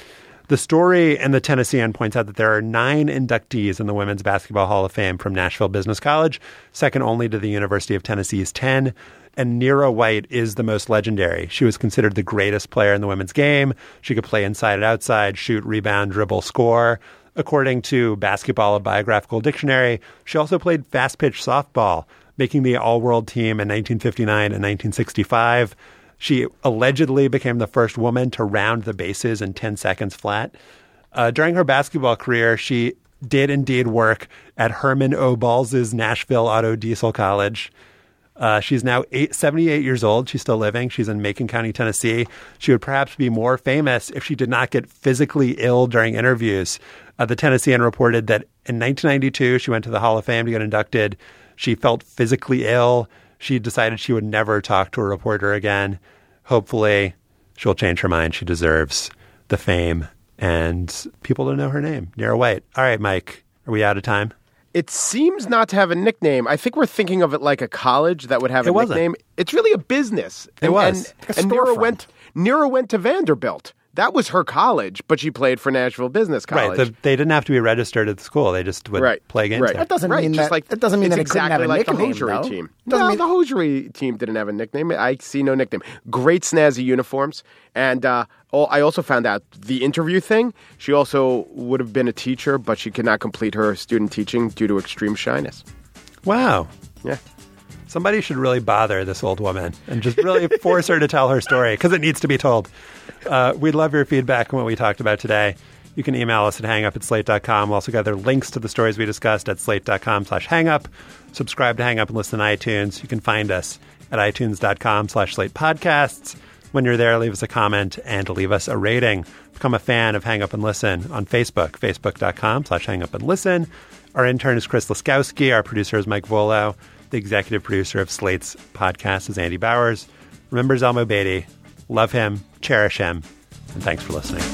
Speaker 5: The story in the Tennessean points out that there are nine inductees in the Women's Basketball Hall of Fame from Nashville Business College, second only to the University of Tennessee's ten. And Nera White is the most legendary. She was considered the greatest player in the women's game. She could play inside and outside, shoot, rebound, dribble, score. According to Basketball, a Biographical Dictionary, she also played fast-pitch softball, making the all-world team in nineteen fifty-nine and nineteen sixty-five. She allegedly became the first woman to round the bases in ten seconds flat. Uh, during her basketball career, she did indeed work at Herman O. Balls' Nashville Auto Diesel College. Uh, she's now eight, seventy-eight years old. She's still living. She's in Macon County, Tennessee. She would perhaps be more famous if she did not get physically ill during interviews. Uh, the Tennessean reported that in nineteen ninety-two, she went to the Hall of Fame to get inducted. She felt physically ill. She decided she would never talk to a reporter again. Hopefully, she'll change her mind. She deserves the fame and people to know her name. Nera White. All right, Mike, are we out of time?
Speaker 7: It seems not to have a nickname. I think we're thinking of it like a college that would have a
Speaker 5: it wasn't.
Speaker 7: nickname. It's really a business.
Speaker 5: It
Speaker 7: and,
Speaker 5: was.
Speaker 7: And, and Nera went, Nera went to Vanderbilt. That was her college, but she played for Nashville Business College.
Speaker 5: Right. The, they didn't have to be registered at the school. They just would
Speaker 7: right.
Speaker 5: play games
Speaker 7: right.
Speaker 5: there.
Speaker 6: That doesn't
Speaker 7: right.
Speaker 6: mean
Speaker 7: just
Speaker 6: that.
Speaker 7: like,
Speaker 6: that doesn't mean
Speaker 7: it's
Speaker 6: that
Speaker 7: exactly
Speaker 6: it couldn't have a
Speaker 7: like
Speaker 6: nickname,
Speaker 7: the hosiery
Speaker 6: though.
Speaker 7: team.
Speaker 6: Doesn't
Speaker 7: No,
Speaker 6: mean-
Speaker 7: the hosiery team didn't have a nickname. I see no nickname. Great snazzy uniforms. And uh, oh, I also found out the interview thing. She also would have been a teacher, but she could not complete her student teaching due to extreme shyness.
Speaker 5: Wow.
Speaker 7: Yeah.
Speaker 5: Somebody should really bother this old woman and just really force her to tell her story because it needs to be told. Uh, we'd love your feedback on what we talked about today. You can email us at hangup at slate dot com. We'll also gather links to the stories we discussed at slate dot com slash hangup. Subscribe to Hang Up and listen to iTunes. You can find us at itunes dot com slash slate podcasts. When you're there, leave us a comment and leave us a rating. Become a fan of Hang Up and Listen on Facebook, facebook dot com slash hang up and listen. Our intern is Chris Laskowski. Our producer is Mike Volo. The executive producer of Slate's podcast is Andy Bowers. Remember Zelmo Beatty. Love him, cherish him, and thanks for listening.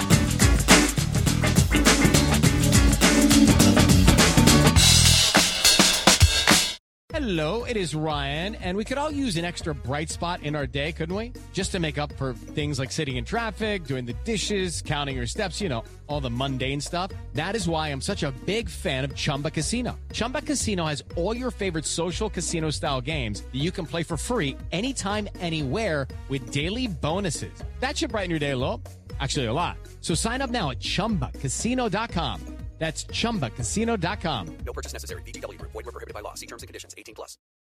Speaker 11: Hello, it is Ryan, and we could all use an extra bright spot in our day, couldn't we? Just to make up for things like sitting in traffic, doing the dishes, counting your steps, you know, all the mundane stuff. That is why I'm such a big fan of Chumba Casino. Chumba Casino has all your favorite social casino-style games that you can play for free anytime, anywhere with daily bonuses. That should brighten your day a little. Actually, a lot. So sign up now at chumba casino dot com. That's chumba casino dot com.
Speaker 1: No purchase necessary. V G W Group. Void where prohibited by law. See terms and conditions. eighteen plus.